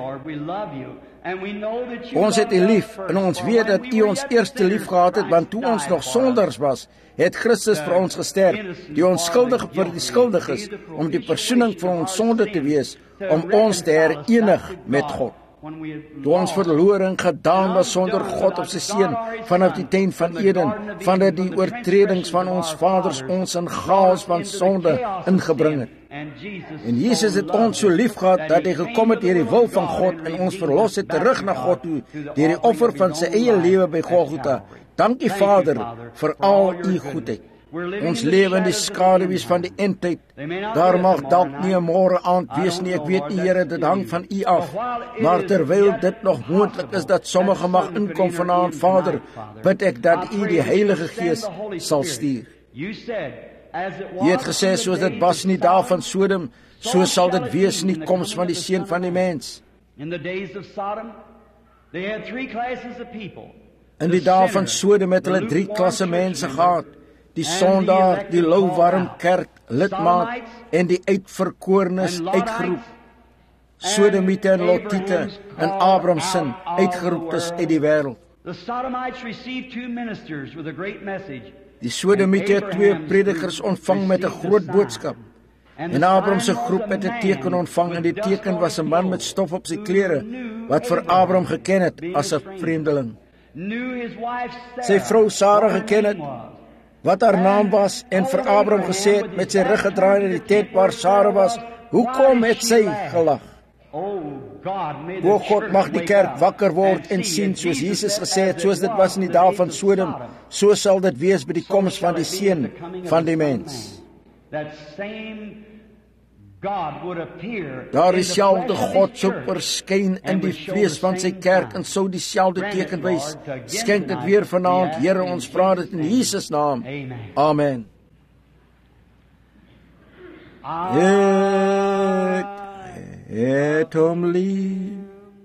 Ons het U lief en ons weet dat U ons eerste lief gehad het, want toe ons nog sonders was, het Christus vir ons gesterf, die onskuldige vir die skuldiges, om die versoening vir ons sonde te wees, om ons te herenig met God. Toe ons verlore en gedaan was sonder God op sy seun, vanaf die tuin van Eden, vanaf die oortredings van ons vaders ons in chaos van sonde ingebring het. En Jesus het ons so lief gehad, dat hy gekom het deur die wil van God en ons verlos het terug na God toe, deur die offer van sy eie lewe by Golgotha. Dankie Vader, vir al U goedheid. Ons lewe in die skaduwees van die eindtyd. Daar mag dalk nie 'n môre aand wees nie, ek weet nie, Here, dit hang van U af. Maar terwyl dit nog moontlik is dat sommige mag inkom vanaand, Vader, bid ek dat U die Heilige Gees sal stuur. Jy het gesê, soos dit was in die dae van Sodom, so sal dit wees in die koms van die Seun van die Mens. In the days of Sodom, they had three classes of people. In die dae van Sodom het hulle drie klasse mense gehad: die sondaar, die louwarm kerk lidmaat en die uitverkorenes uitgeroep. Sodomiete en Lotiete en Abrahamsin uitgeroeptes uit die wêreld. The Sodomites received two ministers with a great message. Die Sodomiete het twee predikers ontvang met 'n groot boodskap. En Abraham se groep het 'n teken ontvang, en die teken was 'n man met stof op sy klere wat vir Abraham geken het as 'n vreemdeling. Sy vrou Sara geken het wat haar naam was, en vir Abraham gesê het met sy rug gedraai na die tent waar Sara was, hoekom het sy gelag? O God, mag die kerk wakker word en sien, soos Jesus gesê het, soos dit was in die dae van Sodom, so sal dit wees by die koms van die Seun van die Mens. Daar dieselfde God sou verskyn in die vlees van sy kerk en sou dieselfde teken wys. Skenk dit weer vanaand, Here, ons vra dit in Jesus naam. Amen. Ek het hom lief.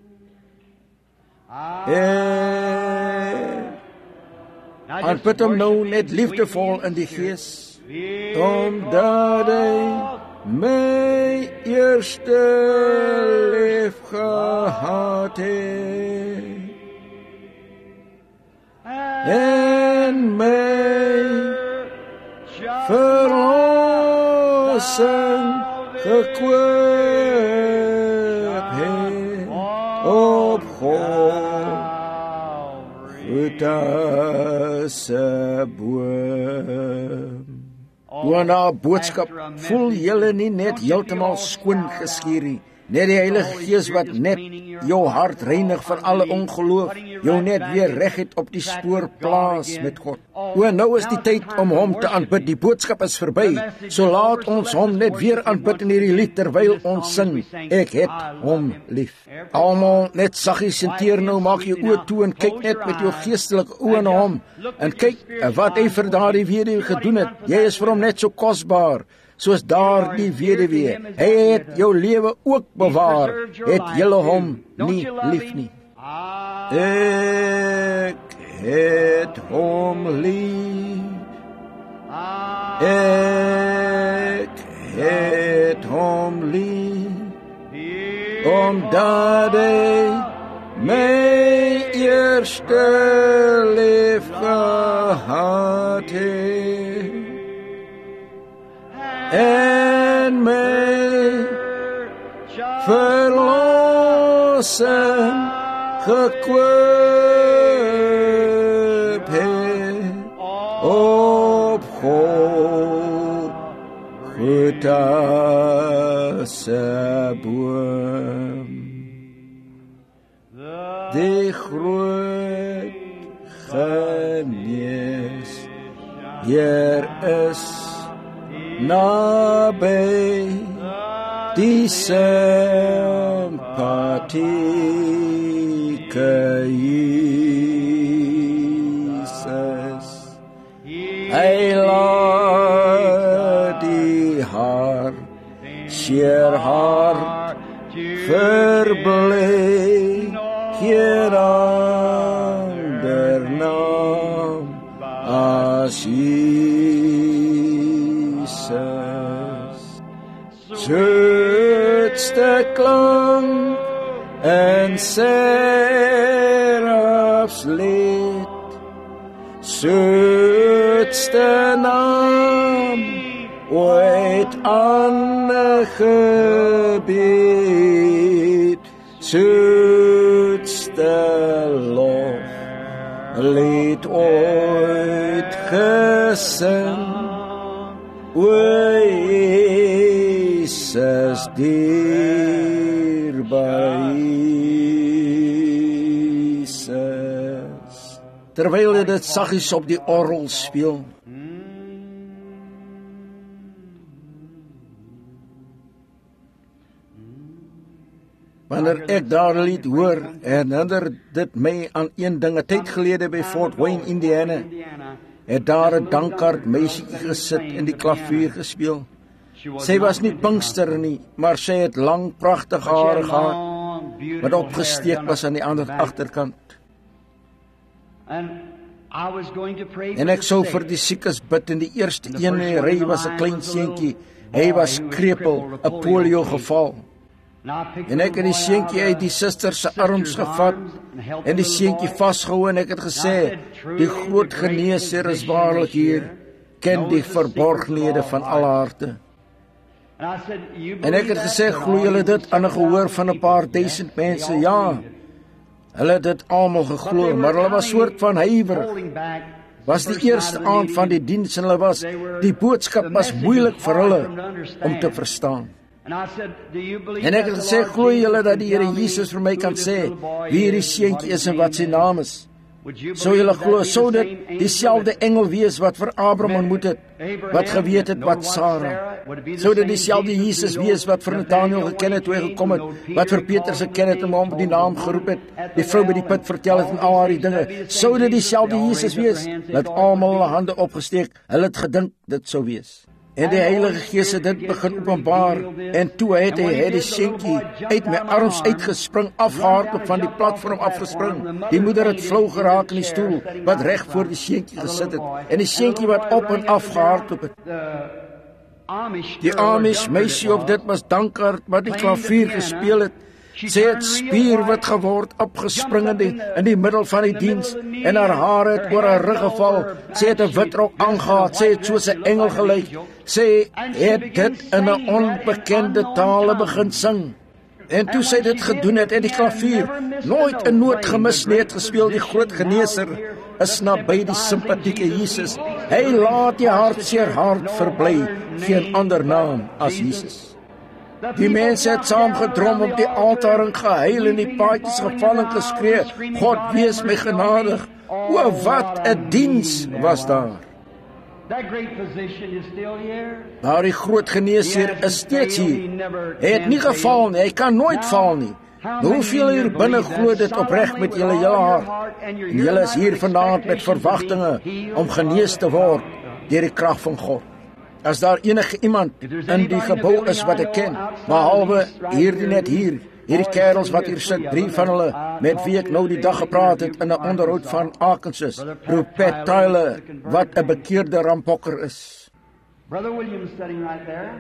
Ek aanbid hom nou net liefdevol in die gees, omdat hy my eerste lief gehad het en my verlossing gekoop het op Golgotha boom. Door na boodskap voel julle nie net heeltemal skoon geskuur nie. Net die Heilige Gees wat net jou hart reinig van alle ongeloof, jou net weer reguit op die spoor plaas met God. O, nou is die tyd om hom te aanbid. Die boodskap is verby. So laat ons hom net weer aanbid in hierdie lied terwyl ons sing, ek het hom lief. Almal net saggies en teer nou, maak jou oë toe en kyk net met jou geestelike oë na hom en kyk wat hy vir daardie weduwee gedoen het. Jy is vir hom net so kosbaar soos daardie weduwee. Hy het jou lewe ook bewaar. Het julle hom nie lief nie? Ek het hom lief. Ek het hom lief. Omdat hy my eerste lief gehad het en my verlossing gekoop het op Golgotha se boom. Die groot genees Heer is naby, die sympathieke Jesus. Hy laat die hart, seer hart verbly, hier ander naam as zoetste klank en serafs lied, zoetste naam ooit aangebied, zoetste lof lied ooit gesing, Jesus dierbaar Jesus. Terwyl hy dit saggies op die orgel speel, wanneer ek daar lied hoor, herinner dit my aan een ding, 'n tyd gelede by Fort Wayne, Indiana, het daar 'n dankkaart meisietjie gesit en die klavier gespeel. Sy was nie Pinkster nie, maar sy het lang, pragtige hare gehad, wat opgesteek was aan die ander agterkant. En ek sou vir die siekes bid, en die eerste een in die ry was 'n klein seentjie. Hy was krepeel, 'n polio geval. En ek het die seentjie uit die suster se arms gevat en die seentjie vasgehou en ek het gesê, die groot geneesheer is waarlik hier, ken die verborgenhede van alle harte. En ek het gesê, glo julle dit aan 'n gehoor van 'n paar duisend mense? Ja, hulle het dit almal geglo, maar hulle was soort van huiwerig. Was die eerste aand van die diens en hulle was, die boodskap was moeilik vir hulle om te verstaan. En ek het gesê, glo julle dat die Here Jesus vir my kan sê wie hierdie seentjie is en wat sy naam is? Sou julle glo, sou dit dieselfde engel wees wat vir Abraham ontmoet het, wat geweet het wat Sarah? Sou dit dieselfde Jesus wees wat vir Nathanael geken het toe hy gekom het, wat vir Petrus geken het en hom die naam geroep het, die vrou by die put vertel het en al haar die dinge? Sou dit dieselfde Jesus wees wat almal hulle hande opgesteek, hulle het gedink dit sou wees? En die Heilige Gees het dit begin openbaar, en toe het hy het die seentjie uit my arms uitgespring, afgehardloop van die platform afgespring. Die moeder het flou geraak in die stoel, wat reg voor die seentjie gesit het, en die seentjie wat op en af gehardloop het. Die Amish meisie of dit was dankbaar wat die klavier gespeel het. Sy het spierwit geword, opgespring in die, in die middel van die diens, en haar hare het oor haar rug geval. Sy het 'n wit rok aangehad, sy het soos 'n engel gelyk. Sy het dit in 'n onbekende taal begin sing. En toe sy dit gedoen het, en die klavier nooit 'n noot gemis nie, het gespeel. Die groot geneeser is naby die simpatieke Jesus. Hy laat die hartseer hart verbly, geen ander naam as Jesus. Die mense het saam gedrom op die altaar en gehuil en die paadjies geval en geskree, God wees my genadig. O, wat 'n diens was daar. Maar die groot geneesheer is steeds hier. Hy het nie geval nie, hy kan nooit val nie. Hoeveel hier binne glo dit opreg met julle hele hart? En julle is hier vanaand met verwagtinge om genees te word deur die krag van God. As daar enige iemand in die gebou is wat ek ken, behalwe hierdie net hier, hierdie kerels wat hier sit, drie van hulle, met wie ek nou die dag gepraat het in 'n onderhoud van Arkansas, Broer Pat Tyler, wat 'n bekeerde rampokker is. Brother Williams sitting right there.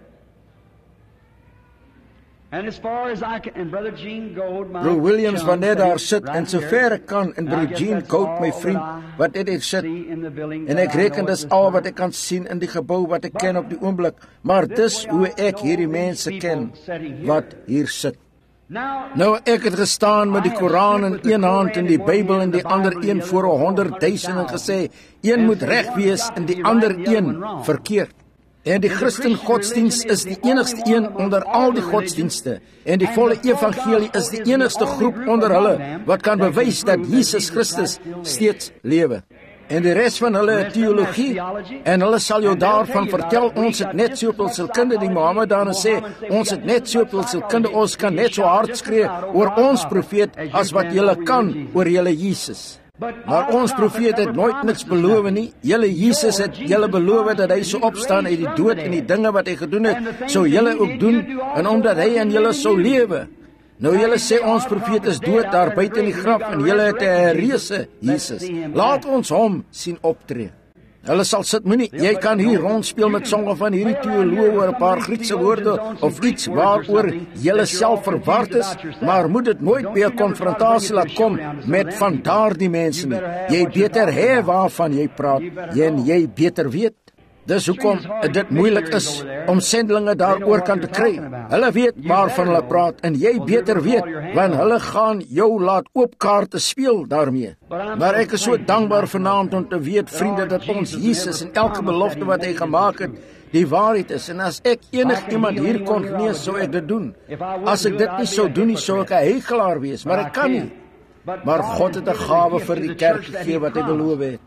And as far as I can, and Brother Gene Gold, my Broer Williams wat net daar sit, en sover ek kan, en Broer Gene Gold, my vriend, wat net hier sit, en ek reken dis al wat ek kan sien in die gebou wat ek ken op die oomblik, maar dis hoe ek hierdie mense ken, wat hier sit. Nou, ek het gestaan met die Koran in een hand en die Bybel in die ander een voor honderdduisend en gesê, een moet reg wees en die ander een verkeerd. En die Christen godsdienst is die enigste een onder al die godsdienste. En die volle evangelie is die enigste groep onder hulle wat kan bewys dat Jesus Christus steeds lewe. En die res van hulle teologie, en hulle sal jou daarvan vertel, ons het net soveel sielkunde, die Mohammedanen sê, ons het net soveel sielkunde, ons kan net so hard skree oor ons profeet, as wat julle kan oor julle Jesus. Maar ons profeet het nooit niks beloof nie. Julle Jesus het julle beloof dat hy sou opstaan uit die dood en die dinge wat hy gedoen het, sou julle ook doen, en omdat hy en julle sou lewe. Nou julle sê ons profeet is dood daar buite in die graf, en julle het 'n herreese Jesus. Laat ons hom sien optree. Hulle sal sit, moenie, jy kan hier rondspeel met sommige van hierdie teoloë oor 'n paar Griekse woorde of iets waaroor julle self verward is, maar moet dit nooit by 'n konfrontasie laat kom met van daardie mense nie. Jy beter hê waarvan jy praat, en jy beter weet. Dis hoekom dit moeilik is om sendelinge daaroor kan te kry. Hulle weet waarvan hulle praat, en jy beter weet, want hulle gaan jou laat oop kaarte speel daarmee. Maar ek is so dankbaar vanaand om te weet, vriende, dat ons Jesus en elke belofte wat hy gemaak het, die waarheid is. En as ek enig iemand hier kon genees, sou ek dit doen. As ek dit nie sou doen nie, sou ek 'n hekelaar wees, maar ek kan nie. Maar God het 'n gawe vir die kerk gegee wat hy beloof het.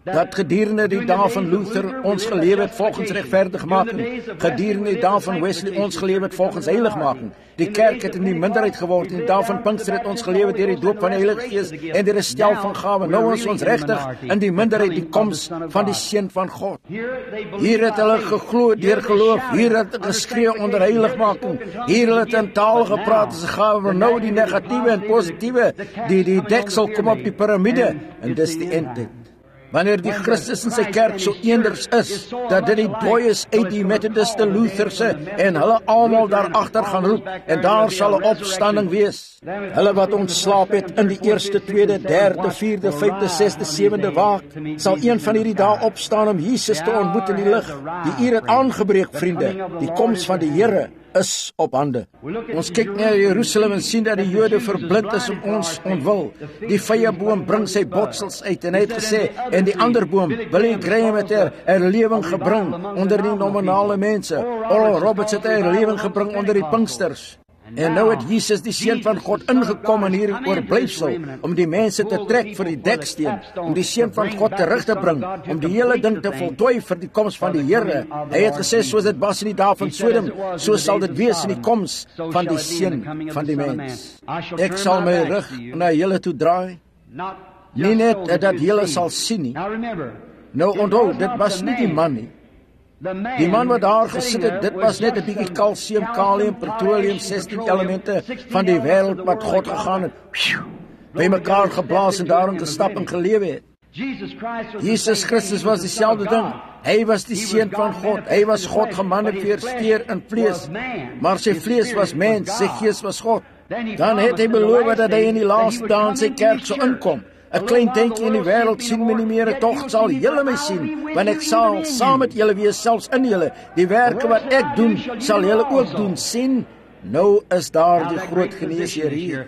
dat gedurende die dae van Luther ons geleef het volgens regverdigmaking, gedurende die dae van Wesley ons geleef het volgens heiligmaking. Die kerk het in die minderheid geword, in die dae van Pinkster het ons geleef deur die doop van die Heilige Gees en deur 'n stel van gawe. Nou is ons regtig in die minderheid, die koms van die Seun van God. Hier het hulle geglo deur geloof, hier het hulle geskree onder heiligmaking, hier het hulle in taal gepraat as 'n gawe, maar nou die negatiewe en positiewe, die die deksel kom op die piramide, en dis die eindtyd. Wanneer die Christus in sy kerk so eenders is, dat dit die dooies uit die Methodiste, Lutherse en hulle almal daar agter gaan roep, en daar sal 'n opstanding wees. Hulle wat ontslaap het in die eerste, tweede, derde, vierde, vyfde, sesde, sewende waak, sal een van hierdie dae opstaan om Jesus te ontmoet in die lig. Die uur het aangebreek, vriende. Die koms van die Here is op hande. Ons kyk na Jerusalem en sien dat die Jode verblind is om ons ontwil. Die vyeboom bring sy botsels uit, en hy het gesê, en die ander boom, Billy Graham het er herlewing gebring onder die nominale mense. Oral Roberts het er herlewing gebring onder die Pinksters. En nou het Jesus, die Seun van God, ingekom in hierdie oorblyfsel om die mense te trek vir die deksteen, om die Seun van God terug te bring, om die hele ding te voltooi vir die koms van die Here. Hy het gesê, soos dit was in die dae van Sodom, so sal dit wees in die koms van die Seun van die mens. Ek sal my rug na julle toe draai, nie net dat julle sal sien nie. Nou onthou, dit was nie die man nie. Die man wat daar gesit het, dit was net 'n bietjie kalsium, kalium, petroleum, sestien elemente van die wêreld wat God gegaan het, by mekaar geblaas en daarin gestap en gelewe het. Jesus Christus was dieselfde ding. Hy was die Seun van God. Hy was God gemanifesteer in vlees, maar sy vlees was mens, sy gees was God. Dan het hy beloof dat hy in die laaste dae in sy kerk sou inkom. 'n Klein tentjie in die wêreld sien my nie meer, tog sal julle my sien, want ek sal saam met julle wees, selfs in julle. Die werke wat ek doen, sal julle ook doen. Sien, nou is daar die groot geneesheer hier.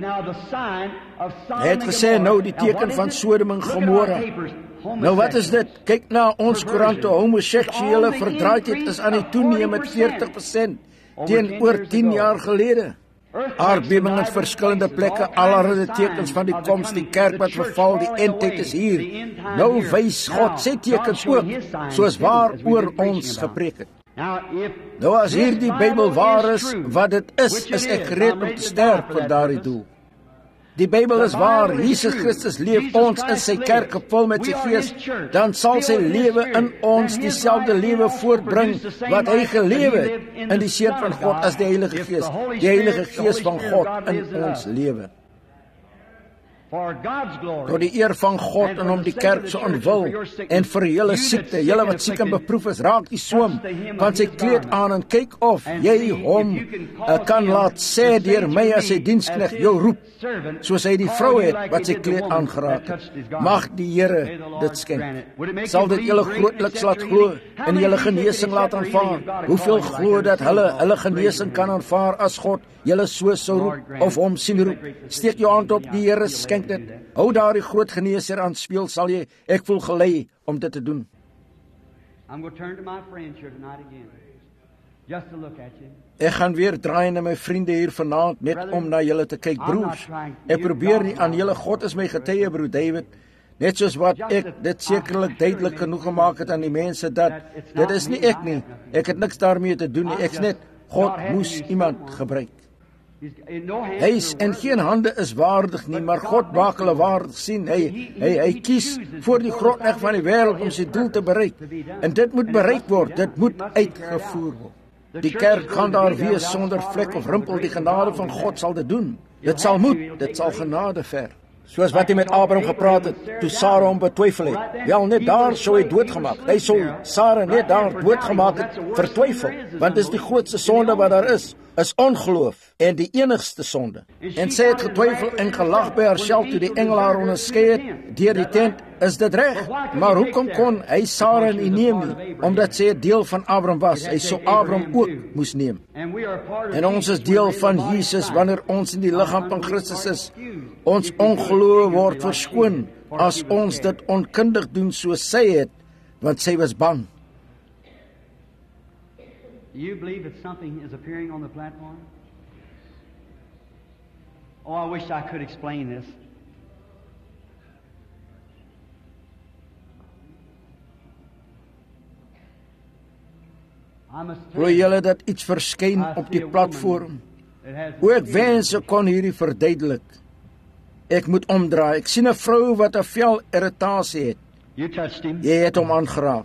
Hy het gesê, nou die teken van Sodom en Gomorra. Nou wat is dit? Kyk na ons koerante, homoseksuele verdraaidheid is aan die toeneem met veertig persent teenoor tien jaar gelede. Aardbewing in verskillende plekke, allerlei tekens van die koms, die kerk wat verval, die eindtyd is hier. Nou wys God sy tekens ook, soos waaroor ons gepreek het. Nou as hier die Bybel waar is, wat dit is, is ek gereed om te sterf vir daardie doel. Die Bybel is waar, Jesus Christus leef ons in sy kerk gevul met sy gees, dan sal sy lewe in ons dieselfde lewe voortbring wat hy gelewe het in die Seun van God as die Heilige Gees, die Heilige Gees van God in ons lewe. Tot die eer van God en om die kerk so ontwil en vir julle siekte, julle wat siek en beproef is, raak die soem van sy kleed aan en kyk of jy hom uh, kan laat sê deur my as sy diensknegt jou roep, soos hy die vrou het wat sy kleed aangeraak het. Mag die Here dit skenk. Sal dit julle grootliks laat glo en julle genesing laat aanvaar? Hoeveel glo dat hulle hulle genesing kan aanvaar as God julle so sou roep of hom sien roep? Steek jou hand op, die Here skenk dit. Hou daar die groot geneesheer aan speel, sal jy, ek voel gelei om dit te doen. Ek gaan weer draai na my vriende hier vanaand, net om na julle te kyk, broers. Ek probeer nie aan julle, God is my getuie, broer David, net soos wat ek dit sekerlik duidelik genoeg gemaak het aan die mense, dat dit is nie ek nie, ek het niks daarmee te doen nie, ek is net, God moes iemand gebruik. Hy is en geen hande is waardig nie, maar God maak hulle waardig sien. Hy, hy, hy kies voor die grondleg van die wêreld om sy doel te bereik. En dit moet bereik word, dit moet uitgevoer word. Die kerk gaan daar wees sonder vlek of rimpel, die genade van God sal dit doen. Dit sal moet, dit sal genade ver. Soos wat hy met Abraham gepraat het, toe Sarah hom betwyfel het. Wel, net daar sou hy doodgemaak. Hy sou Sarah net daar doodgemaak het, vertwyfel, want dis die grootste sonde wat daar is, is ongeloof en die enigste sonde. En sy het getwyfel en gelag by haarself toe die engel haar onderskei het deur die tent. Is dit reg? Maar hoekom kon hy Sarah nie neem nie? Omdat sy 'n deel van Abraham was. Hy sou Abraham ook moes neem. En ons is deel van Jesus wanneer ons in die liggaam van Christus is. Ons ongeloof word verskoon as ons dit onkundig doen soos sy het, want sy was bang. You believe that something is appearing on the platform? Oh, I wish I could explain this. Glo julle dat iets verskyn op die platform? O, ek wens ek kon hierdie verduidelik. Ek moet omdraai. Ek sien 'n vrou wat 'n velirritasie het. You touched him. Jy het hom aangeraak.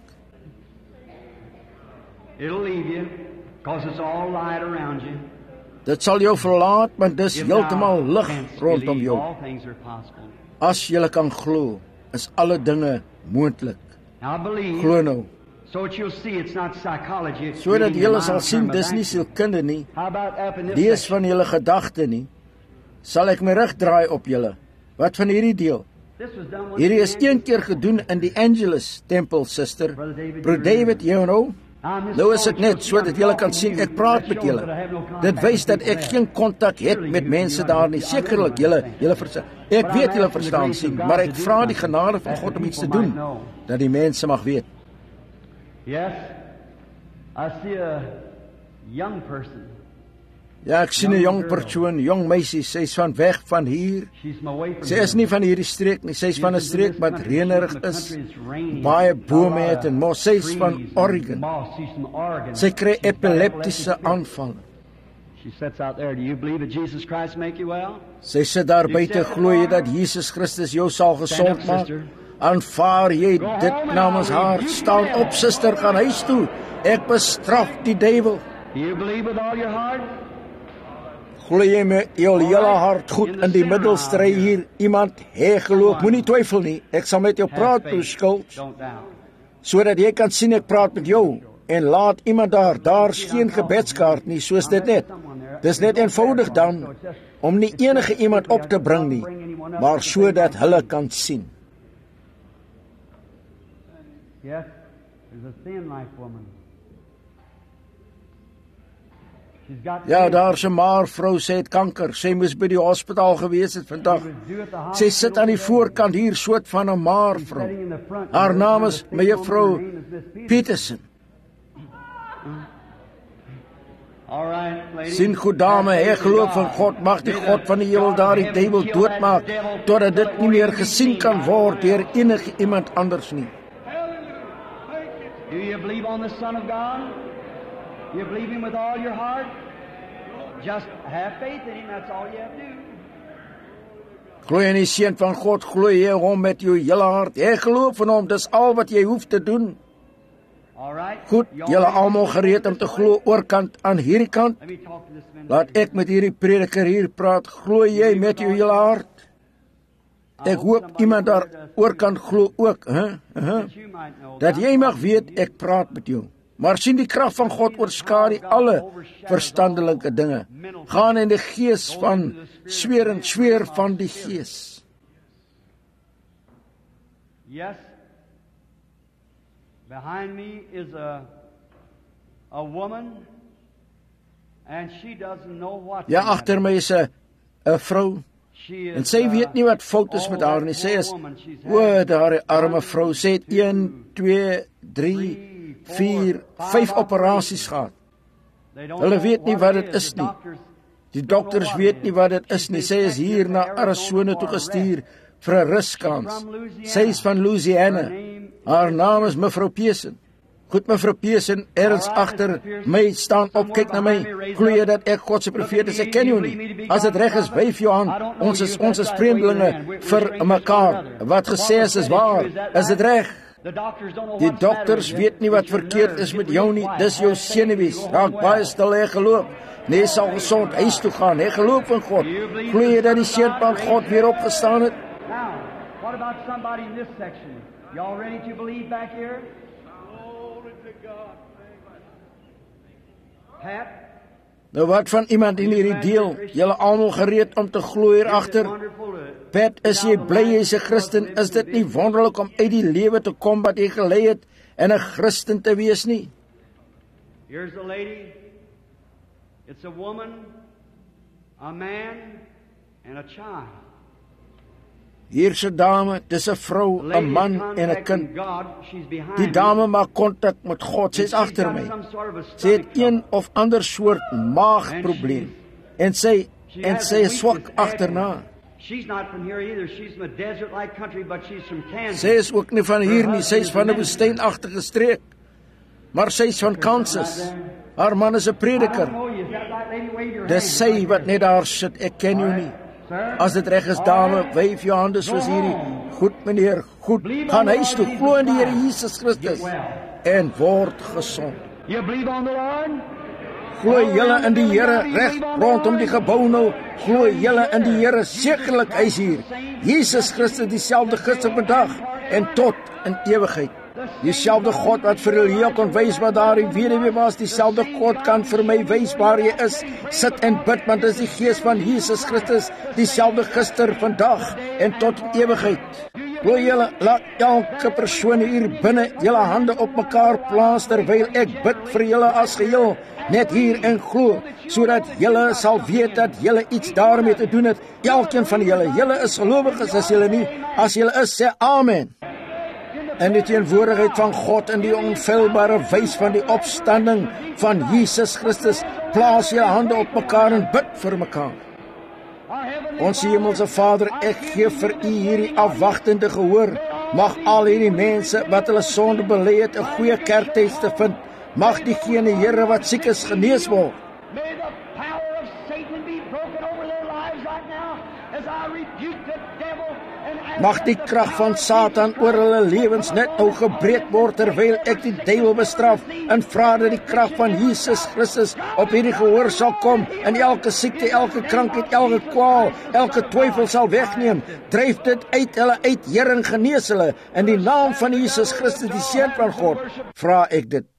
It'll leave you, because it's all light around you. Dit sal jou verlaat, want dis If heeltemal thou lig canst rondom believe, jou. all things are possible. As jy kan glo, is alle dinge moontlik. Now believe, Glo nou. so that you'll see it's not psychology. It's Sodat reading your julle sal mind sien, from a dis nie back. sielkunde nie. How about up in this Lees section? van julle gedagte nie. Sal ek my rug draai op julle? Wat van hierdie deel? This was done once Hierdie is again. een keer gedoen in die Angelus Tempel, suster. Brother David, Broer David, jy nou? I'm just Nou is so dit net that sodat you'll julle see kan I'm sien talking ek to praat you. met That shows julle. that I have no contact Dit wys with dat people ek there. geen kontak het Surely met you- mense you daar nie. understand. Sekerlik julle julle verstaan. Ek But weet I'm julle asking the verstaan grace of sien, God maar to ek do vra die something genade van that God the om iets te people doen might know. dat die mense mag weet. Yes, I see a young person. Ja, ek sien 'n jong persoon, jong meisie, sy's van weg van hier. She's from away from Sy is nie van hierdie streek nie, sy's van 'n streek wat reënerig is, baie bome het en mos, sy's van Oregon. Sy kry epileptiese aanvalle. She sits out there. Do you believe that Jesus Christ make you well? Sy sit daar buite, glo jy dat Jesus Christus jou sal gesond maak? Aanvaar jy dit namens haar? Staan op, suster, gaan huis toe. Ek bestraf die duiwel. Do you believe with all your heart? Glo jy met jou hele hart goed in die middelstry hier? Iemand hê geloof, moenie twyfel nie. Ek sal met jou praat, broer Schultz, Don't doubt. sodat jy kan sien ek praat met jou. En laat iemand daar, daar's geen gebedskaart nie, soos dit net. Dis net eenvoudig dan, om nie enige iemand op te bring nie, maar sodat hulle kan sien. Yes, there's a thin-life woman. She's got Ja, daar's 'n maar vrou, sy het kanker. Sy moes by die hospitaal gewees het vandag. Sy sit aan die voorkant hier, soort van 'n maar vrou. Haar naam is mevrou Peterson. All right, lady. Sien goed dame, hê geloof van God, mag die God van die hemel daardie duiwel doodmaak, totdat dit nie meer gesien kan word deur enige iemand anders nie. Do you believe on the Son of God? You believe Him with all your heart? Just have faith in Him, that's all you have to do. Glo jy in die Seun van God, glo jy hom met jou hele hart. Hê geloof in hom, dis al wat jy hoef te doen. All right? Goed, julle almal gereed om te glo oorkant aan hierdie kant? Let me talk to this man. Laat ek met hierdie prediker hier praat. Glo jy met jou hele hart? Ek hoop iemand daar oorkant glo ook, hè? Hè? That you might know Dat jy mag weet ek praat met jou. Maar sien die krag van God oorskadu alle verstandelike dinge. Gaan in die gees van sweer en sweer van die gees. Yes. Behind me is a a woman, and she doesn't know what. Ja, agter my is 'n 'n vrou She is, en sy weet nie wat fout is met haar nie. Sy is o, daardie arme vrou. Sy het een, twee, drie, vier, vyf operasies gehad. Hulle weet nie wat dit is nie. Die dokters weet nie wat dit is nie. Sy is hier na Arizona toe gestuur vir 'n ruskans. Sy is van Louisiana. Haar naam is mevrou Pearson. Goed, mevrou Pearson, ergens agter my staan op, kyk na my. Glo jy dat ek God se profeet is? Ek ken jou nie. As dit reg is, wyf jou aan. Ons is ons is vreemdelinge vir mekaar. Wat gesê is is waar. Is dit reg? Die dokters weet nie wat verkeerd is met jou nie. Dis jou senuwees. Raak baie stil, hê geloof. Nee, sal gesond huis toe gaan. Hê geloof in God. Glo jy dat die seun van God weer opgestaan het? Now, what about somebody in this section? Y'all ready to believe back here? Pat? Nou wat van iemand in hierdie deel? Julle almal gereed om te glo hier agter? Pat, is jy bly jy's 'n Christen? Is dit nie wonderlik om uit die lewe te kom wat jy gelei het en 'n Christen te wees nie? Here's a lady. It's a woman, a man, and a child. Hier's 'n dame, dis 'n vrou, 'n man en 'n kind. Die dame maak kontak met God, sy's agter my. Sy het een of ander soort maagprobleem en sy en sy is swak agterna. She's not from here either. She's from a desert-like country, but she's from Kansas. Sy is ook nie van hier nie, sy is van 'n woestynagtige streek. maar sy is van Kansas. Haar man is 'n prediker. Dis sy wat net daar sit, ek ken jou nie. As dit reg is, dame, wyf jou hande soos hierdie. Goed, meneer, goed. Gaan huis toe, glo in die Here Jesus Christus en word gesond. Glo julle in die Here reg rondom die gebou nou. Glo julle in die Here, sekerlik hy is hier. Jesus Christus dieselfde gister, vandag en tot in ewigheid. Dieselfde God wat vir Elia kon wys wat daar in weduwee was, dieselfde God kan vir my wys waar jy is. Sit en bid, want dit is die Gees van Jesus Christus, dieselfde gister, vandag en tot in ewigheid. Glo julle, laat elke persoon hier binne julle hande op mekaar plaas terwyl ek bid vir julle as geheel, net hier en glo, sodat julle sal weet dat julle iets daarmee te doen het. Elkeen van julle, julle is gelowiges as julle nie, as julle is, sê amen. In die teenwoordigheid van God in die onfeilbare wys van die opstanding van Jesus Christus, plaas julle hande op mekaar en bid vir mekaar. Ons hemelse Vader, ek gee vir u hierdie afwagtende gehoor. Mag al hierdie mense wat hulle sonde bely het 'n goeie kerktyd te vind. Mag diegene, Here, wat siek is, genees word. Mag die krag van Satan oor hulle lewens net nou gebreek word terwyl ek die duiwel bestraf en vra dat die krag van Jesus Christus op hierdie gehoor sal kom en elke siekte, elke krankheid, elke kwaal, elke twyfel sal wegneem. Dryf dit uit hulle uit, Here, en genees hulle in die naam van Jesus Christus, die Seun van God. Vra ek dit